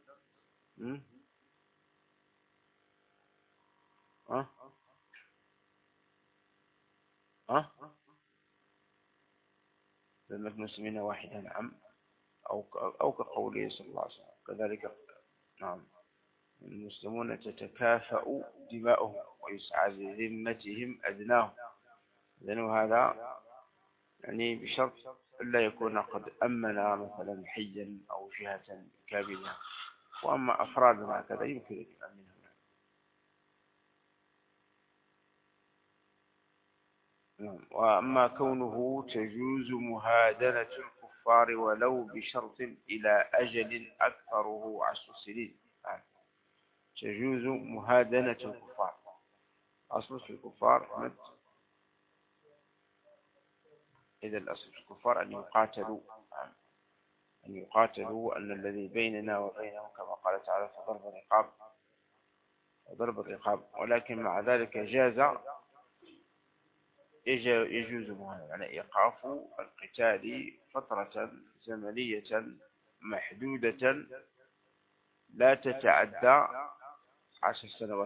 ذمة المسلمين واحدا. نعم. أو كقوله صلى الله عليه وسلم كذلك. نعم. المسلمون تتكافأ دماؤهم ويسعى لذمتهم أدناهم. إذن هذا يعني بشرط ألا يكون قد أمن مثلا حيا أو جهة كاملة، وأما أفراد هكذا يمكن أن يؤمنهم. وأما كونه تجوز مهادنة الكفار ولو بشرط إلى أجل أكثره 10 سنين. تجوز مهادنة الكفار. أصل في الكفار إذا الأصل في الكفار أن يقاتلوا وأن الذي بيننا وبينهم كما قال تعالى فضرب الرقاب. ولكن مع ذلك يجوز يعني إيقاف القتال فترة زمنية محدودة لا تتعدى 10 سنوات.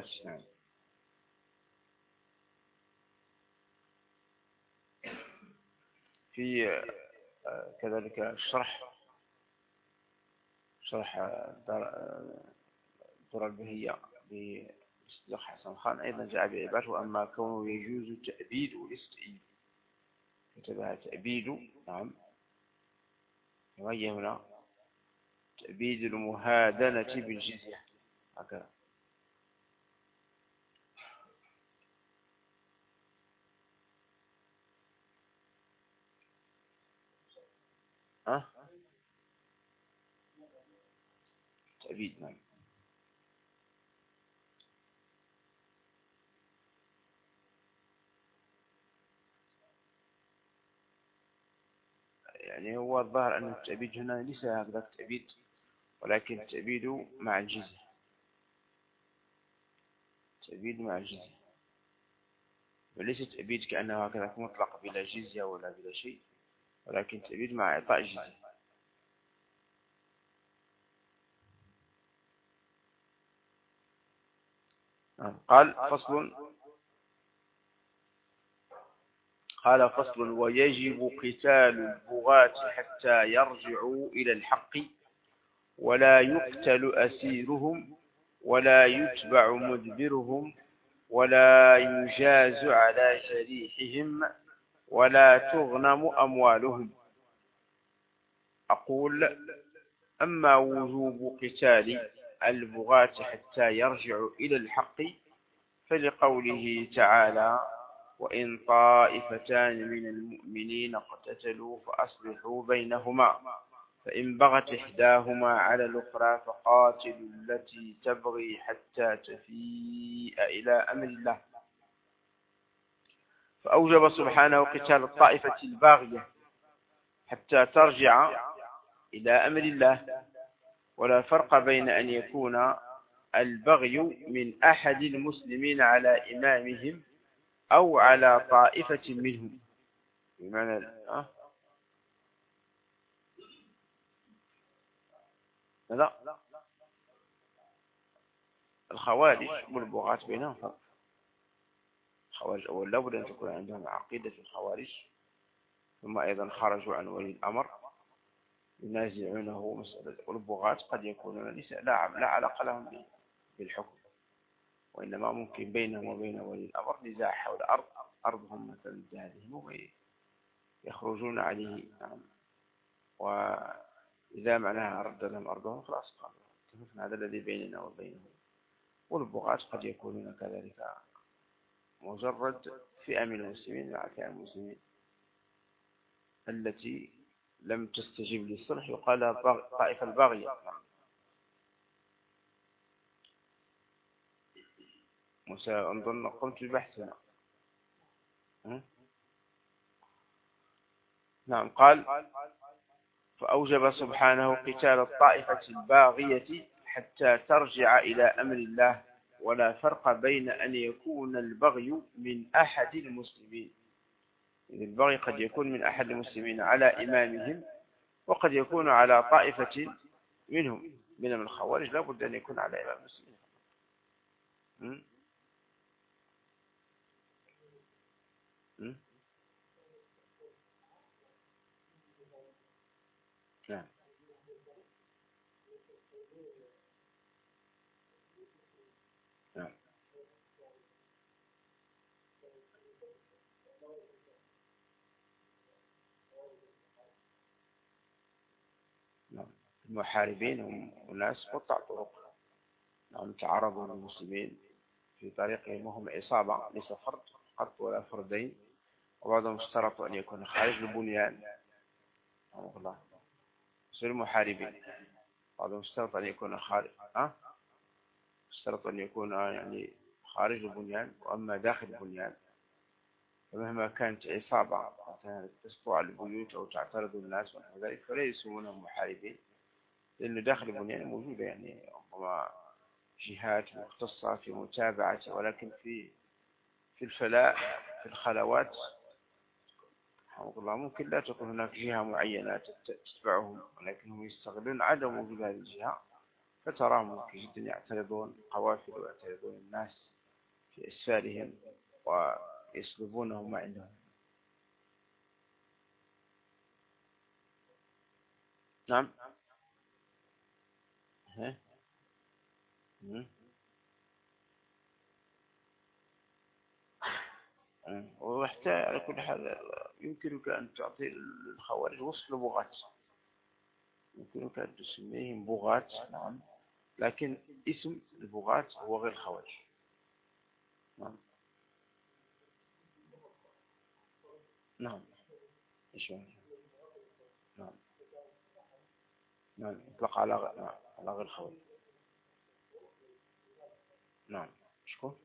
في كذلك شرح الدرر البهية بصدق حسن خان أيضا جاء بعبارة وأما كونه يجوز تأبيد والاستئيد، كتبها تأبيد. نعم. وهي هنا تأبيد المهادنة بالجزية هكذا. تأبيد. نعم. يعني هو الظاهر أن التأبيد هنا ليس هكذا التأبيد، ولكن التأبيد مع الجزية. وليس تأبيد كأنه هكذا مطلق بلا جزية ولا بلا شيء، ولكن تأبيد مع إعطاء جزية. قال فصل ويجب قتال البغاة حتى يرجعوا إلى الحق، ولا يقتل أسيرهم، ولا يتبع مدبرهم، ولا يجاز على جريحهم، ولا تغنم أموالهم. أقول: أما وجوب قتال البغاة حتى يرجعوا إلى الحق فلقوله تعالى: وإن طائفتان من المؤمنين اقتتلوا فأصلحوا بينهما، فإن بغت إحداهما على الأخرى فقاتلوا التي تبغي حتى تفيء إلى أمر الله. فأوجب سبحانه قتال الطائفة الباغية حتى ترجع إلى أمر الله، ولا فرق بين أن يكون البغي من أحد المسلمين على إمامهم أو على طائفة منهم. بمعنى لا، الخوارج والبغاة بينهم فرق. الخوارج أولا لابد أن تكون عندهم عقيدة الخوارج، ثم أيضا خرجوا عن ولي الأمر ينازعونه مسألة. والبغاة قد يكونون نساء لا علاقة لهم بالحكم، وإنما ممكن بينهم وبين ولي الأمر نزاع حول أرضهم مثلا جهادهم ويخرجون عليه. وإذا معناها رد لهم أرضهم خلاص قالوا هذا الذي بيننا وبينهم. والبغاة قد يكونون كذلك مجرد فئة من المسلمين مع فئة من المسلمين التي لم تستجيب للصلح، يقال لها طائفة الباغية. أنظن قمت ببحث هنا. نعم. قال: فأوجب سبحانه قتال الطائفة الباغية حتى ترجع إلى أمر الله، ولا فرق بين أن يكون البغي من أحد المسلمين. البغي قد يكون من أحد المسلمين على إمامهم، وقد يكون على طائفة منهم من الخوارج، لا بد أن يكون على إمام المسلمين. نعم. نعم. نعم. المحاربين هم الناس قطع طرق، نعم، تعرضوا للمسلمين في طريقهم وهم عصابة، ليس فرد قط ولا فردين. وبعضهم اشترطوا أن يكون خارج البنيان، الله سر المحاربين. بعضهم اشترط أن يكون خارج اشترط أن يكون يعني خارج البنيان، وأما داخل البنيان فمهما كانت عصابة تسطو على البيوت أو تعترض الناس ونحو ذلك فلا يسمونهم محاربين، لأن داخل البنيان موجودة يعني ربما جهات مختصة في متابعة، ولكن في الفلاء في الخلوات الله ممكن لا تكون هناك جهة معينة تتبعهم، ولكنهم يستغلون عدم وجود هذه الجهة، فتراهم ممكن جدا يعترضون قوافل ويعترضون الناس في أسفارهم ويسلبونهم ما عندهم. نعم. وحتى على كل حال يمكنك أن تعطي الخوارج وصف بغاة، يمكنك أن تسميهم بغاة. نعم. لكن اسم البغاة هو غير خوارج. نعم. نعم. نعم. نعم. يطلق على غير خوارج. نعم. شكون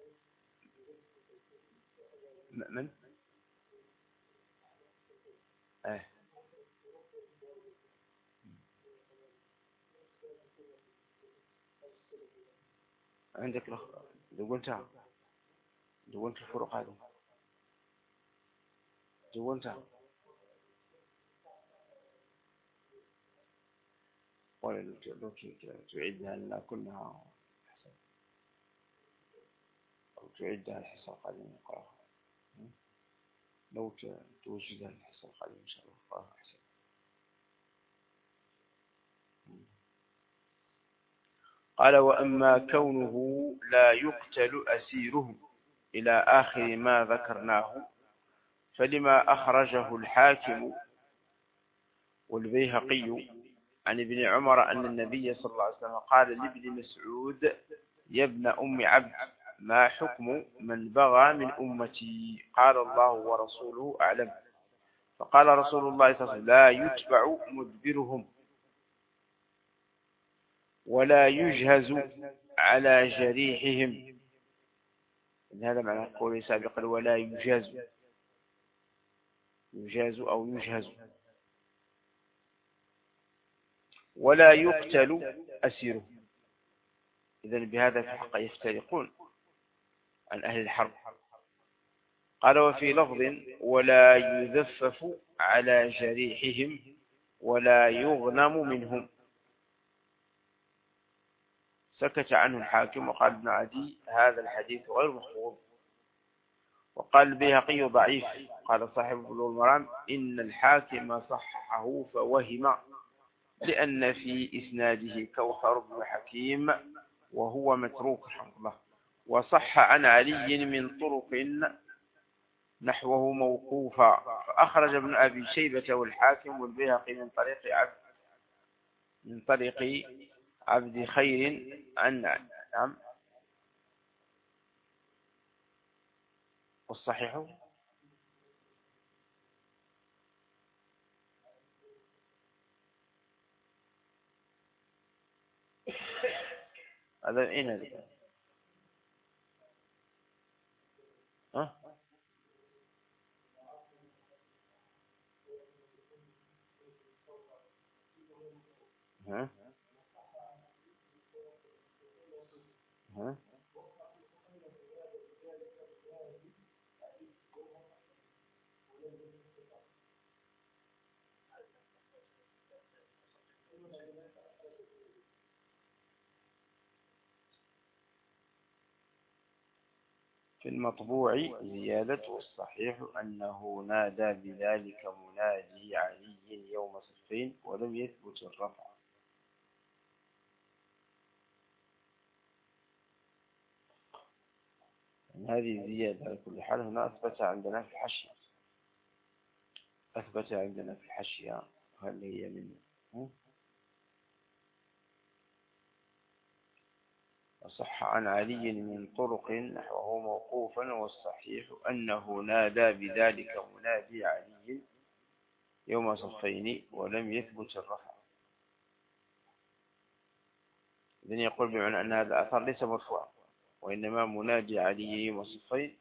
من عندك لو قلت الفروق هذه جونتها ولا لو تعيدها لنا كلها أو تعيدها الحصة القادمة نقراها. لو توجدها الحصة القادمة إن شاء الله نقراها أحسن. قال وأما كونه لا يقتل أسيره إلى آخر ما ذكرناه فلما أخرجه الحاكم والبيهقي عن ابن عمر أن النبي صلى الله عليه وسلم قال لابن مسعود يا ابن أم عبد ما حكم من بغى من أمتي؟ قال الله ورسوله أعلم. فقال رسول الله صلى الله عليه وسلم لا يتبع مدبرهم ولا يجهز على جريحهم. هذا معنى قوله سابقا ولا يجاز، يجاز أو يجهز. ولا يقتل أسيره. إذن بهذا في حق يفترقون عن أهل الحرب. قال وفي لفظ ولا يذفف على جريحهم ولا يغنم منهم. سكت عنه الحاكم وقال ابن عدي هذا الحديث غير محفوظ. وقال البيهقي ضعيف. قال صاحب بلوغ المرام إن الحاكم صححه فوهم لأن في إسناده كوثر بن حكيم وهو متروك رحمه الله. وصح عن علي من طرق نحوه موقوفا. فأخرج ابن أبي شيبة والحاكم والبيهقي من طريق عبد خير عن والصحيح هذا أين هذا؟ ها؟ ها؟ ها؟ في المطبوع زيادة والصحيح أنه نادى بذلك منادي علي يوم صفين ولم يثبت الرفع. هذه زيادة على كل حال. هنا أثبت عندنا في الحاشية، أثبت عندنا في الحاشية هل هي من وصح عن علي من طرق نحوه موقوفا والصحيح أنه نادى بذلك منادي علي يوم صفين ولم يثبت الرفع. إذن يقول بمعنى أن هذا الأثر ليس مرفوعا وإنما منادي علي يوم صفين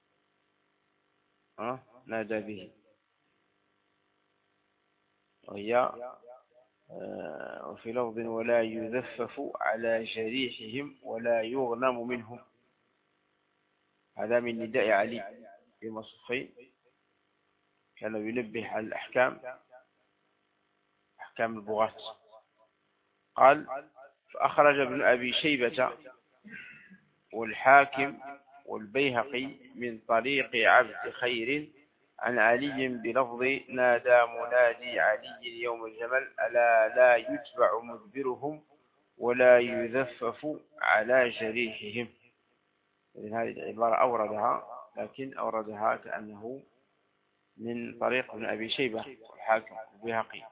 نادى به. وهي وفي لفظ ولا يذفف على جريحهم ولا يغنم منهم. هذا من نداء علي يوم صفين. كان ينبه على الأحكام، أحكام البغاة. قال فأخرج ابن أبي شيبة والحاكم والبيهقي من طريق عبد خير عن علي بلفظ نادى منادي علي يوم الجمل ألا لا يتبع مدبرهم ولا يذفف على جريحهم. إذن هذه العبارة أوردها، لكن أوردها كأنه من طريق ابن أبي شيبة والحاكم والبيهقي،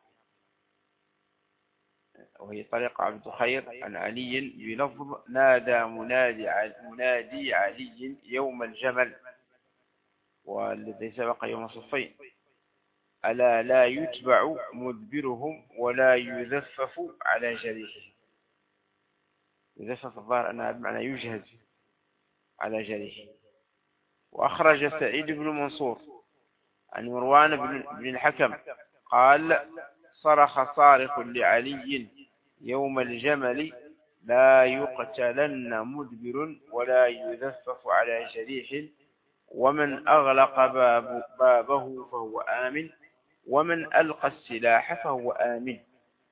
وهي طريق عبد خير عن علي بلفظ نادى منادي علي يوم الجمل والذي سبق يوم صفين ألا لا يتبع مدبرهم ولا يذفف على جريحهم. يذفف الظاهر أنها بمعنى يجهز على جريحه. وأخرج سعيد بن منصور عن مروان بن الحكم قال صرخ صارخ لعلي يوم الجمل لا يقتلن مدبر ولا يذفف على جريح ومن أغلق بابه فهو آمن، ومن ألقى السلاح فهو آمن.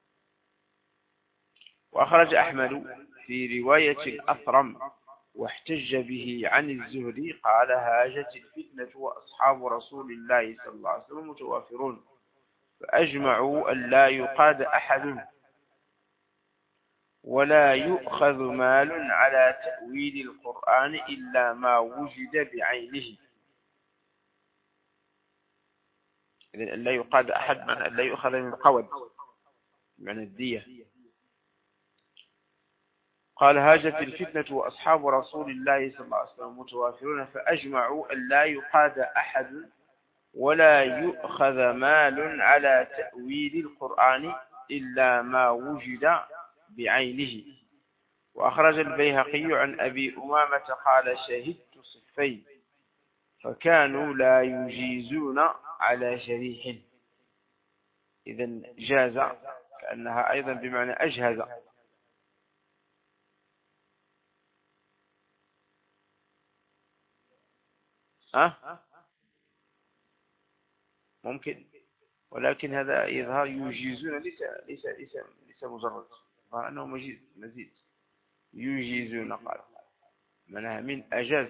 وأخرج أحمد في رواية الأثرم واحتج به عن الزهري قال: هاجت الفتنة وأصحاب رسول الله صلى الله عليه وسلم متوافرون، فأجمعوا أن لا يقاد أحد ولا يؤخذ مال على تأويل القرآن إلا ما وجد بعينه. إذن لا يقاد أحد من لا يؤخذ من القود من الدية. قال: هاجت الفتنة وأصحاب رسول الله صلى الله عليه وسلم متوافرون، فأجمعوا أن لا يقاد أحد ولا يؤخذ مال على تأويل القرآن إلا ما وجد بعينه. وأخرج البيهقي عن أبي أمامة قال: شهدت صفين فكانوا لا يجيزون على جريح. إذن جاز كأنها أيضا بمعنى أجهز. ممكن، ولكن هذا يظهر يجيزون ليس مجرد، ظهر أنه مزيد يجيزون. قال منها من أجاز،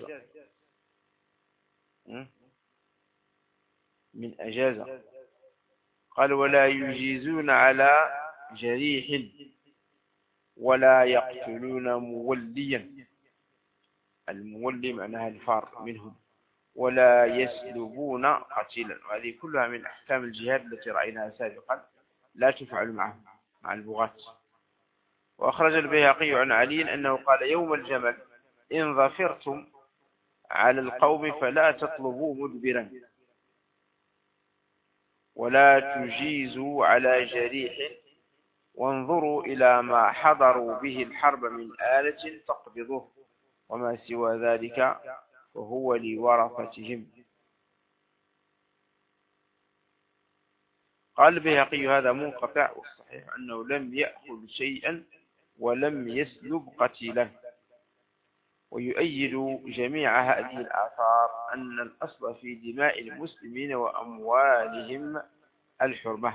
من أجاز. قال: ولا يجيزون على جريح ولا يقتلون موليا. المولي معناها الفار منهم. ولا يسلبون قتيلا. وهذه كلها من أحكام الجهاد التي رأيناها سابقا لا تفعل معهم مع البغاة. وأخرج البيهقي عن علي أنه قال: يوم الجمل إن ظفرتم على القوم فلا تطلبوا مدبرا ولا تجيزوا على جريح، وانظروا إلى ما حضروا به الحرب من آلة تقبضوه، وما سوى ذلك فهو لورثتهم. قال البيهقي: هذا منقطع، والصحيح أنه لم يأخذ شيئا ولم يسلب قتيلا. ويؤيد جميع هذه الآثار أن الأصل في دماء المسلمين وأموالهم الحرمة،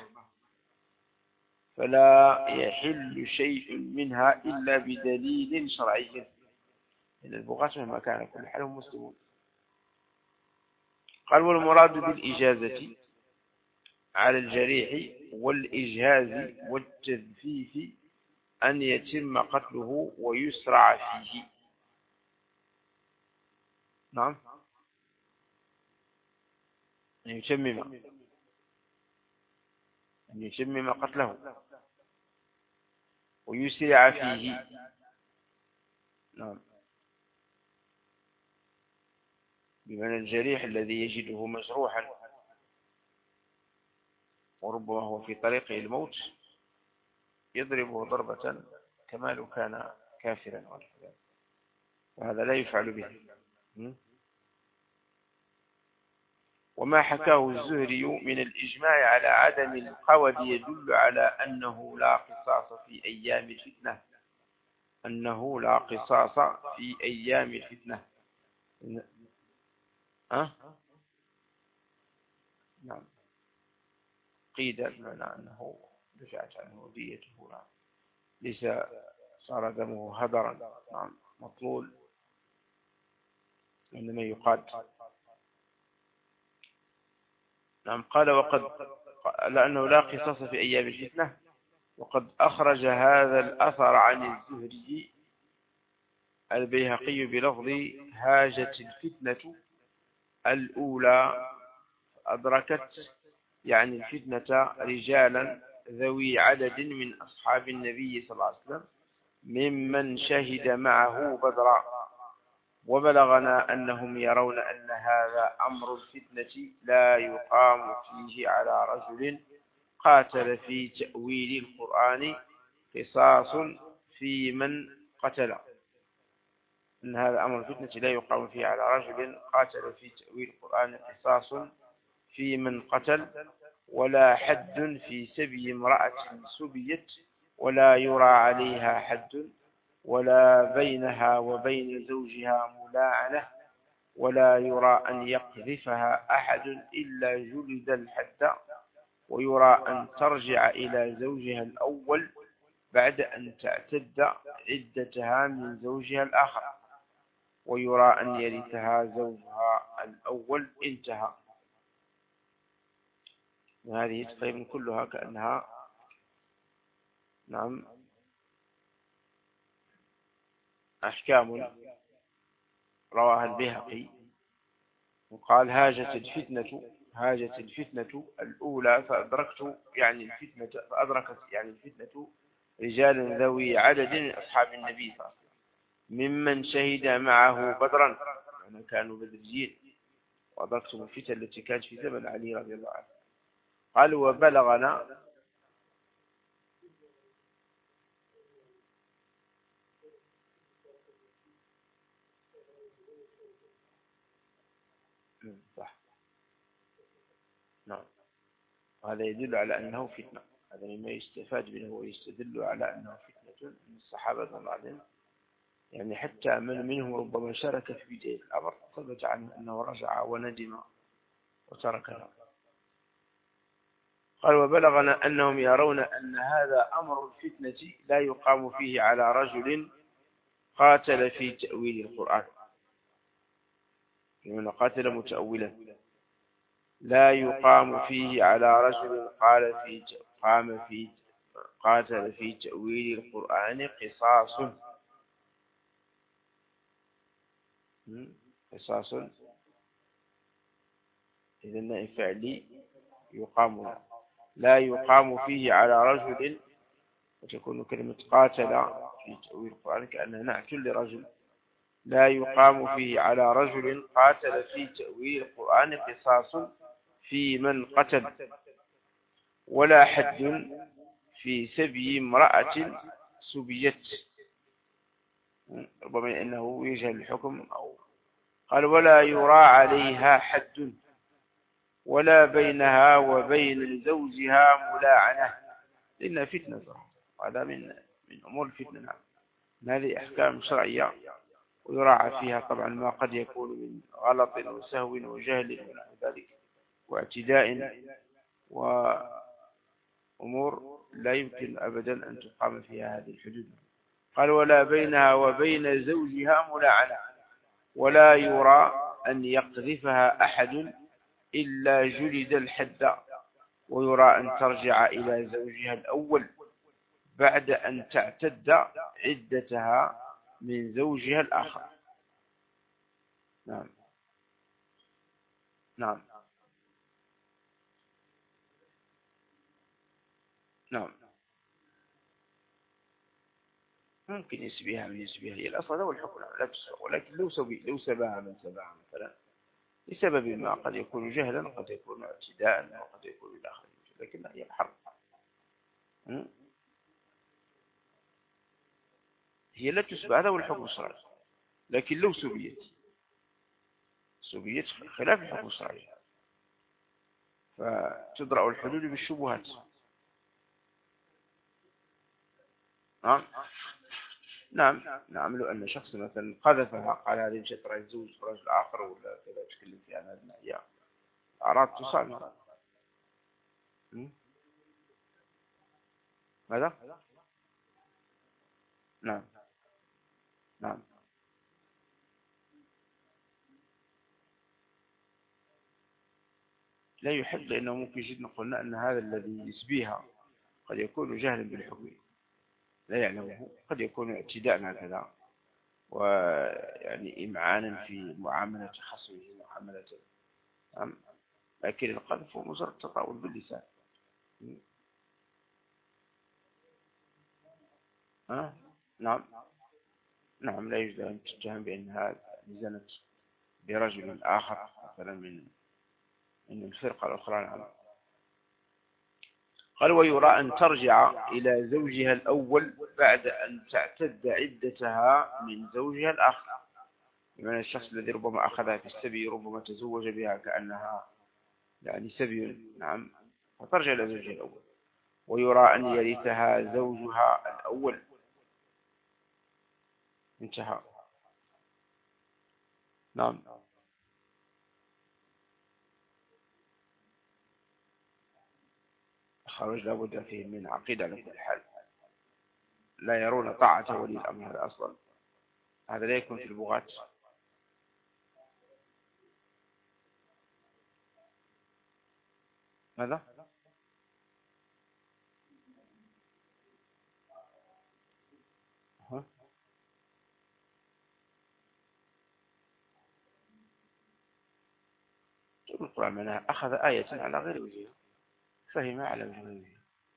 فلا يحل شيء منها إلا بدليل شرعي. إن البغاة مهما كان كل حالهم مسلمون. قال: والمراد بالإجازة على الجريح والإجهاز والتجفيف أن يتم قتله ويسرع فيه. نعم، أن يتمم قتله ويسرع فيه. نعم، بمعنى الجريح الذي يجده مجروحا وربما هو في طريقه الموت يضربه ضربة كما لو كان كافرا، وهذا لا يفعل به. وما حكاه الزهري من الإجماع على عدم القود يدل على أنه لا قصاص في أيام الفتنة. لا قصاص في أيام الفتنة. نعم، قيد بمعنى أنه دفعت عنه ديته، ليس صار دمه هدرا. نعم، مطلول إنما يقاد. نعم. قال: لأنه لا قصاص في أيام الفتنة. وقد أخرج هذا الأثر عن الزهري البيهقي بلفظ: هاجت الفتنة الأولى، أدركت يعني الفتنة رجالا ذوي عدد من أصحاب النبي صلى الله عليه وسلم ممن شهد معه بدرا، وبلغنا أنهم يرون أن هذا أمر الفتنة لا يقام فيه على رجل قاتل في تأويل القرآن قصاص في من قتل. أن هذا أمر الفتنة لا يقام فيه على رجل قاتل في تأويل القرآن قصاص في من قتل، ولا حد في سبي امرأة سبيت، ولا يرى عليها حد، ولا بينها وبين زوجها ملاعنة، ولا يرى أن يقذفها أحد إلا جلد الحد، ويرى أن ترجع إلى زوجها الأول بعد أن تعتد عدتها من زوجها الآخر، ويرى أن يرثها زوجها الأول. انتهى. وهذه تقريبا كلها كأنها نعم أحكام رواها البيهقي. وقال هاجت الفتنة الأولى فأدركت يعني الفتنة رجال ذوي عدد من أصحاب النبي صلى الله عليه وسلم ممن شهد معه بدرا، يعني كانوا بدريين، وأدركت الفتن التي كانت في زمن علي رضي الله عنه. قال وبلغنا صح. نعم. وهذا يدل على أنه فتنة، هذا مما يستفاد منه ويستدل على أنه فتنة من الصحابة رضي الله عنهم، يعني حتى من منهم ربما شارك في بداية الأمر ثبت عنه أنه رجع وندم وتركنا. قال وبلغنا أنهم يرون أن هذا أمر الفتنة لا يقام فيه على رجل قاتل في تأويل القرآن، لمن قاتل متأولا، لا يقام فيه على رجل قاتل في تأويل القرآن قصاص. إذا النائب فعلي يقام، لا يقام فيه على رجل، وتكون كلمة قاتل في تأويل القرآن كأنها نعت لرجل، لا يقام فيه على رجل قاتل في تأويل القرآن قصاص في من قتل، ولا حد في سبي امرأة سبيت، ربما أنه يجهل الحكم. قال ولا يرى عليها حد، ولا بينها وبين زوجها ملاعنة، لأنها فتنة، هذا من أمور الفتنة. هذه أحكام شرعية ويراعى فيها طبعا ما قد يكون من غلط وسهو وجهل ونحو ذلك واعتداء، وأمور لا يمكن أبدا أن تقام فيها هذه الحدود. قال ولا بينها وبين زوجها ملاعنة، ولا يرى أن يقذفها أحد إلا جلد الحد، ويرى أن ترجع إلى زوجها الأول بعد أن تعتد عدتها من زوجها الآخر. نعم. نعم. نعم. ممكن يسبيها من يسبيها، هي الأصل هو الحكم لا تسبق، ولكن لو سباها من سباها مثلا لسبب ما، قد يكون جهلا وقد يكون اعتداء وقد يكون إلى آخره، لكن هي الحرب هي لا تسبى، هذا هو الحكم الشرعي. لكن لو سبيت خلاف الحكم الشرعي، فتدرأ الحدود بالشبهات. نعم. نعم. لو أن شخص مثلا قذفها قال هذه مشت رأي زوج رجل آخر ولا كذا، تكلم في هذه الناحية، أراد تصال. ماذا؟ نعم. نعم. لا يحق، لأنه ممكن جدا قلنا أن هذا الذي يسبيها قد يكون جهلا بالحكم لا يعلمه، قد يكون اعتداء هكذا، ويعني إمعانا في معاملة خصمه معاملة. لكن القذف هو مجرد تطاول باللسان. نعم. نعم. لا يجوز أن تتهم بأنها زنت برجل آخر مثلا من الفرقة الأخرى. نعم. قال ويرى أن ترجع إلى زوجها الأول بعد أن تعتد عدتها من زوجها الآخر، بمعنى الشخص الذي ربما أخذها في السبي ربما تزوج بها كأنها يعني سبي. نعم. فترجع إلى زوجها الأول، ويرى أن يرثها زوجها الأول. انتهى. نعم. الخوارج لا بد فيهم من عقيدة على كل حال، لا يرون طاعة ولي الأمر هذا أصلا، هذا لا يكون في البغاة. ماذا؟ ها؟ القرآن معناها أخذ آية على غير وجهها فهمها على وجهها،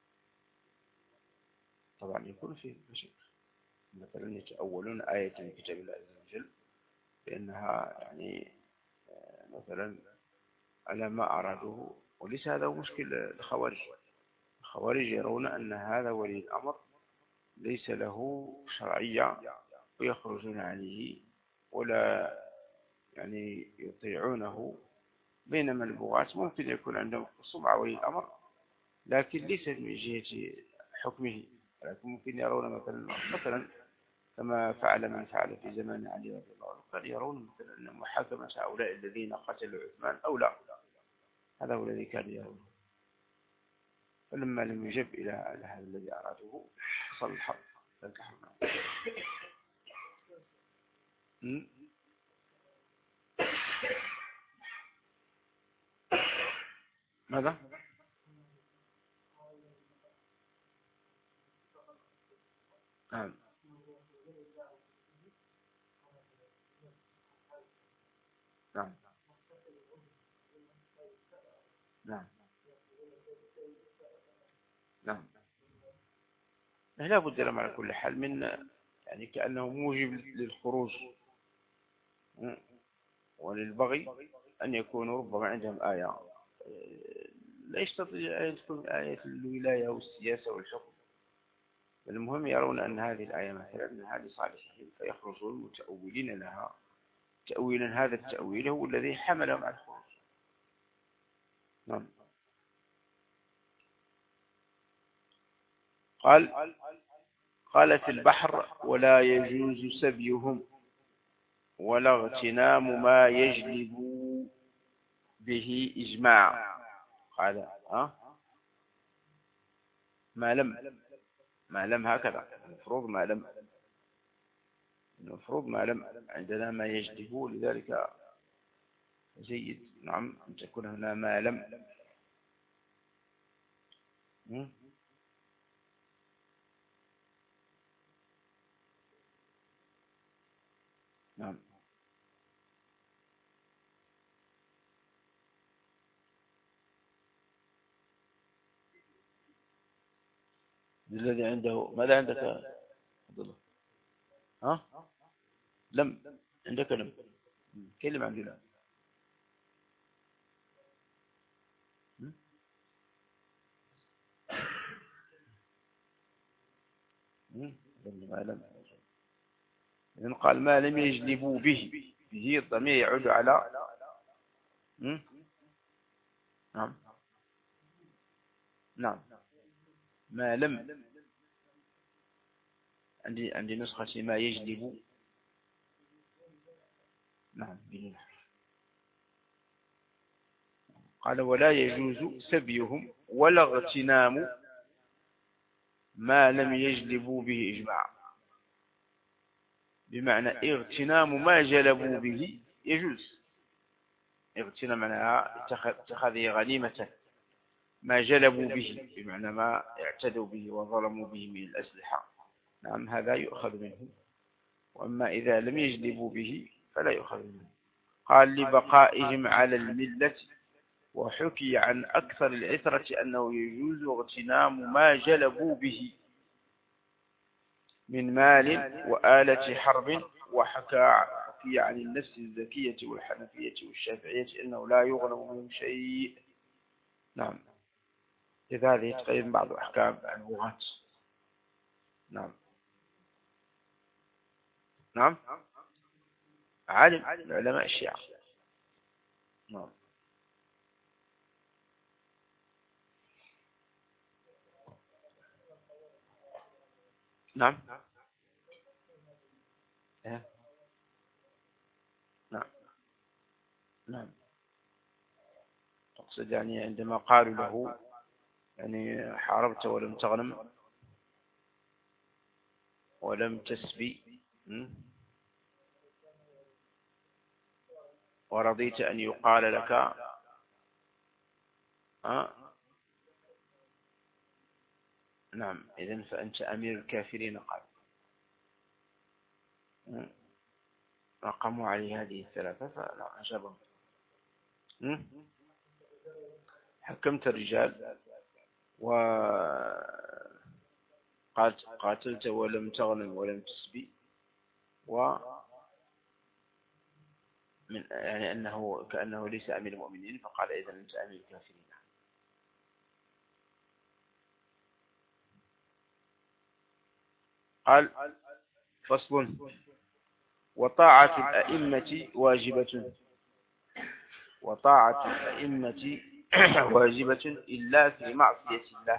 طبعا يكون فيه مشكلة، مثلا يتأولون آية من كتاب الله عز وجل بأنها يعني مثلا على ما أرادوه، وليس هذا هو مشكل الخوارج. الخوارج يرون أن هذا ولي الأمر ليس له شرعية ويخرجون عليه ولا يعني يطيعونه، بينما البغاة ممكن يكون عندهم خصوم مع ولي الأمر لكن ليست من جهة حكمه، لكن ممكن يرون مثلا كما فعل من فعل في زمان علي رضي الله عنه، قد يرون مثلا أن محاكمة هؤلاء الذين قتلوا عثمان أولى، هذا هو الذي كان يرونه. فلما لم يجب إلى هذا الذي أراده حصل الحرب. ماذا؟ نعم نعم نعم نعم. لا بد لهم على كل حال من يعني كأنه موجب للخروج وللبغي أن يكونوا ربما عندهم آية لا يستطيع أن تكون آية الولاية والسياسة والحكم، المهم يرون أن هذه الآية مثلا أنها لصالحهم فيخرجون متأولين لها تأويلا، هذا التأويل هو الذي حملهم على الخروج. نعم. قال في البحر ولا يجوز سبيهم ولا اغتنام ما يجلب به إجماع. قال ما لم هكذا المفروض ما لم عندنا ما يجلب، لذلك جيد نعم أن تكون هنا ما لم. نعم. الذي عنده ماذا عندك عبد الله؟ لم عندك لم كلم عن لا ما لم. إذن قال ما لم يجلبوا به الضمير يعود على نعم نعم ما لم. عندي نسخة ما يجلب نعم بدون. قال ولا يجوز سبيهم ولا اغتنام ما لم يجلبوا به إجماع، بمعنى اغتنام ما جلبوا به يجوز، اغتنام معناها اتخاذه غنيمة، ما جلبوا به بمعنى ما اعتدوا به وظلموا به من الأسلحة، نعم هذا يؤخذ منه، وأما إذا لم يجلبوا به فلا يؤخذ منه. قال لبقائهم على الملة، وحكي عن أكثر العثرة أنه يجوز اغتنام ما جلبوا به من مال وآلة حرب، وحكى عن النفس الزكية والحنفية والشافعية أنه لا يغنم منهم شيء. نعم. إذا هذه تقريبا بعض أحكام البغاة. نعم نعم عالم علماء الشيعة. نعم نعم نعم نعم. تقصد يعني عندما قالوا له يعني حاربت ولم تغنم ولم تسبي، ورضيت أن يقال لك نعم، إذن فأنت أمير الكافرين قال. رقموا عليه هذه الثلاثة فلا أجابهم. حكمت الرجال وقاتلت ولم تغنم ولم تسبي، يعني أنه كأنه ليس أمير المؤمنين فقال إذا أنت أمير الكافرين. قال فصل: وطاعة الأئمة واجبة، وطاعة الأئمة واجبة إلا في معصية الله،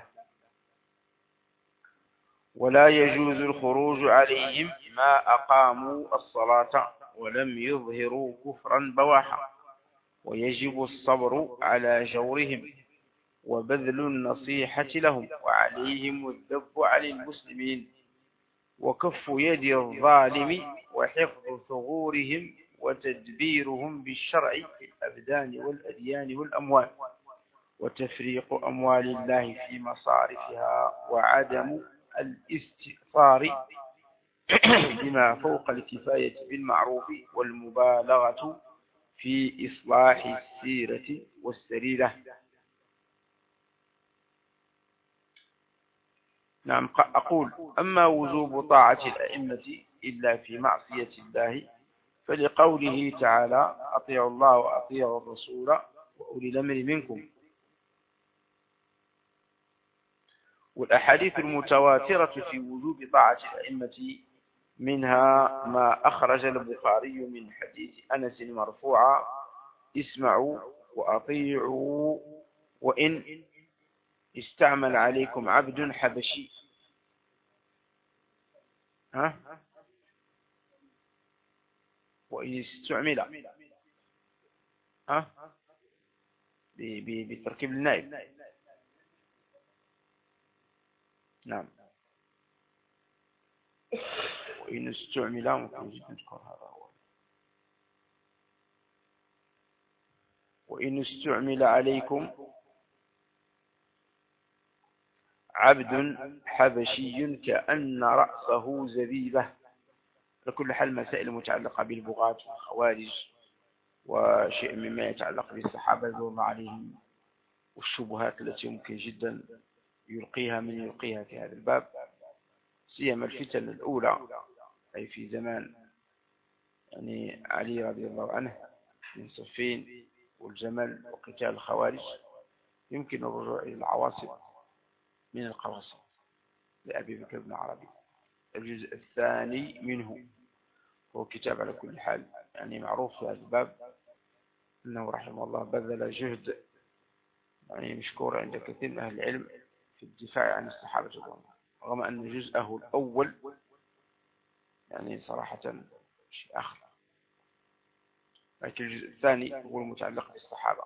ولا يجوز الخروج عليهم ما أقاموا الصلاة ولم يظهروا كفرا بواحا، ويجب الصبر على جورهم وبذل النصيحة لهم، وعليهم الذب عن المسلمين وكف يد الظالم وحفظ ثغورهم وتدبيرهم بالشرع في الأبدان والأديان والأموال، وتفريق أموال الله في مصارفها، وعدم الاستئثار بما فوق الكفاية بالمعروف، والمبالغة في إصلاح السيرة والسريرة. نعم، أقول: أما وجوب طاعة الأئمة إلا في معصية الله فلقوله تعالى: أطيعوا الله وأطيعوا الرسول وأولي الأمر منكم. والأحاديث المتواترة في وجوب طاعة الأئمة منها ما أخرج البخاري من حديث أنس مرفوعا: اسمعوا وأطيعوا وإن استعمل عليكم عبد حبشي. وإن استعمل بتركيب النائب. نعم، وإن استعمل ممكن جدا تذكر هذا هو. وإن استعمل عليكم عبد حبشي كأن رأسه زبيبة. لكل حال مسائل متعلقة بالبغاة والخوارج وشيء مما يتعلق بالصحابة رضي الله عليهم، والشبهات التي يمكن جدا يلقيها من يلقيها في هذا الباب، سيما الفتن الأولى أي في زمان يعني علي رضي الله عنه من صفين والجمل وقتال الخوارج. يمكن الرجوع إلى العواصم من القواصم لأبي بكر بن عربي. الجزء الثاني منه هو كتاب على كل حال يعني معروف في هذا الباب أنه رحمه الله بذل جهد يعني مشكور عند كثير من أهل العلم في الدفاع عن الصحابة رضي الله، رغم أن جزءه الأول يعني صراحة شيء آخر، لكن الجزء الثاني هو المتعلق بالصحابة.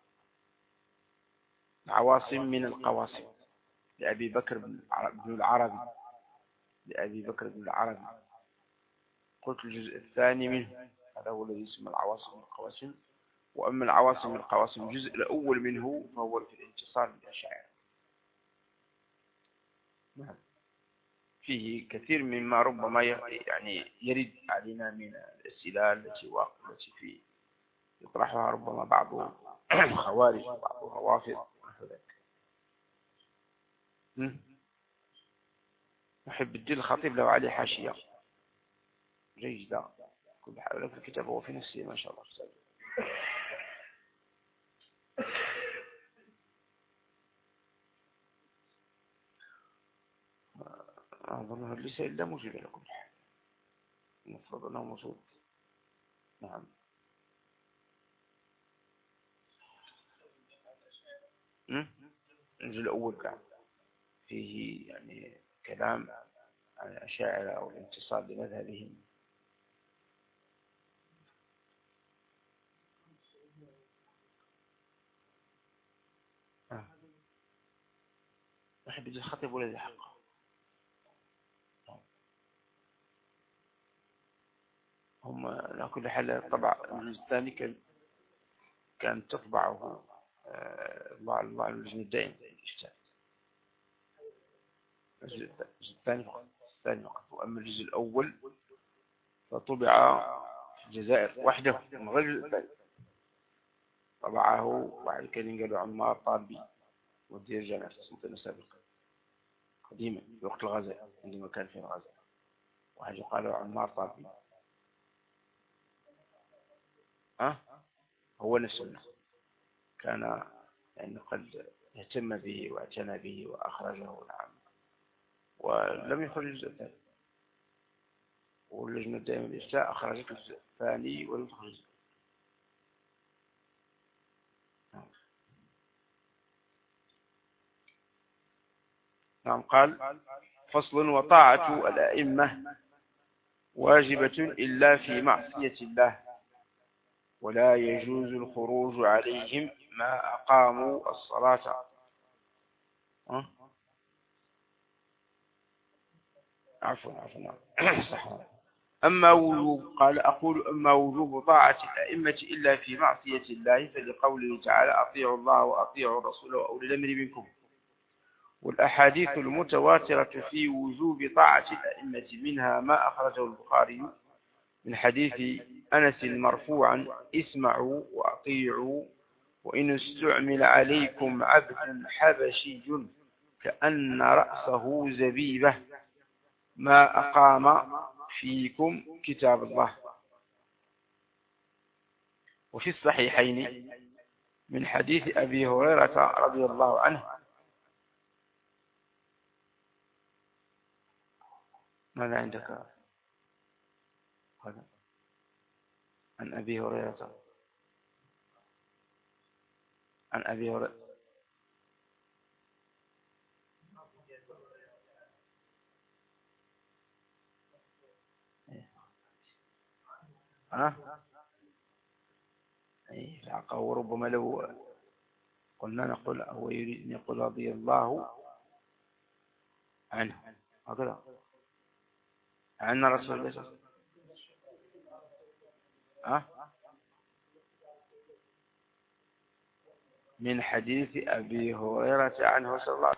عواصم من القواصم لأبي بكر بن العربي، لأبي بكر بن العربي. قلت الجزء الثاني منه هذا هو الذي يسمى العواصم من القواسم. وأما العواصم من القواسم الجزء الأول منه فهو في الانتصار بالأشاعرة. فيه كثير مما ربما يعني يرد علينا من الأسئلة التي في يطرحها ربما بعض الخوارج وبعض الروافض ونحو ذلك. محب الدين الخطيب له عليه حاشية جيدة كل حال في الكتاب هو في نفسه ما شاء الله. أظنه ليس إلا موجود لكم، المفروض أنه موجود. نعم. الجزء الأول كان فيه يعني كلام عن الأشاعرة أو الانتصار لمذهبهم. يحب الخطيب والذي حقه. هم على كل حال طبع الجزء الثاني كان تطبعه الله اللجنة الدائمة للإفتاء. الجزء الثاني فقط. وأما الجزء الأول فطبع في الجزائر وحده من غير الجزء الثاني. طبعه بعد كان قالوا عمار طالبي مدير جامعة السلطنة سابقا قديما في وقت الغزاء عندما كان في الغزاء. وحاجة قالوا عمار طالبي هو نفسه كان يعني قد اهتم به واعتنى به وأخرجه. نعم. ولم يخرج الجزء الثاني. واللجنة الدائمة للإفتاء أخرجت الجزء الثاني ولم تخرج. نعم. قال فصل: وطاعة الأئمة واجبة إلا في معصية الله، ولا يجوز الخروج عليهم ما أقاموا الصلاة. عفوا صح. أما وجوب، قال أقول أما وجوب طاعة الأئمة إلا في معصية الله فلقوله تعالى: أطيعوا الله وأطيعوا الرسول وأولي الأمر منكم. والأحاديث المتواترة في وجوب طاعة الأئمة منها ما أخرجه البخاري من حديث أنس مرفوعا: اسمعوا وأطيعوا وإن استعمل عليكم عبد حبشي كأن رأسه زبيبة ما أقام فيكم كتاب الله. وفي الصحيحين من حديث أبي هريرة رضي الله عنه. ماذا عندك؟ عن أبي هريرة وربما لو قلنا نقول هو يريد أن يقول رضي الله عنه هكذا عن رسول الله صلى الله عليه وسلم. من حديث أبي هريرة عنه صلى الله عليه وسلم.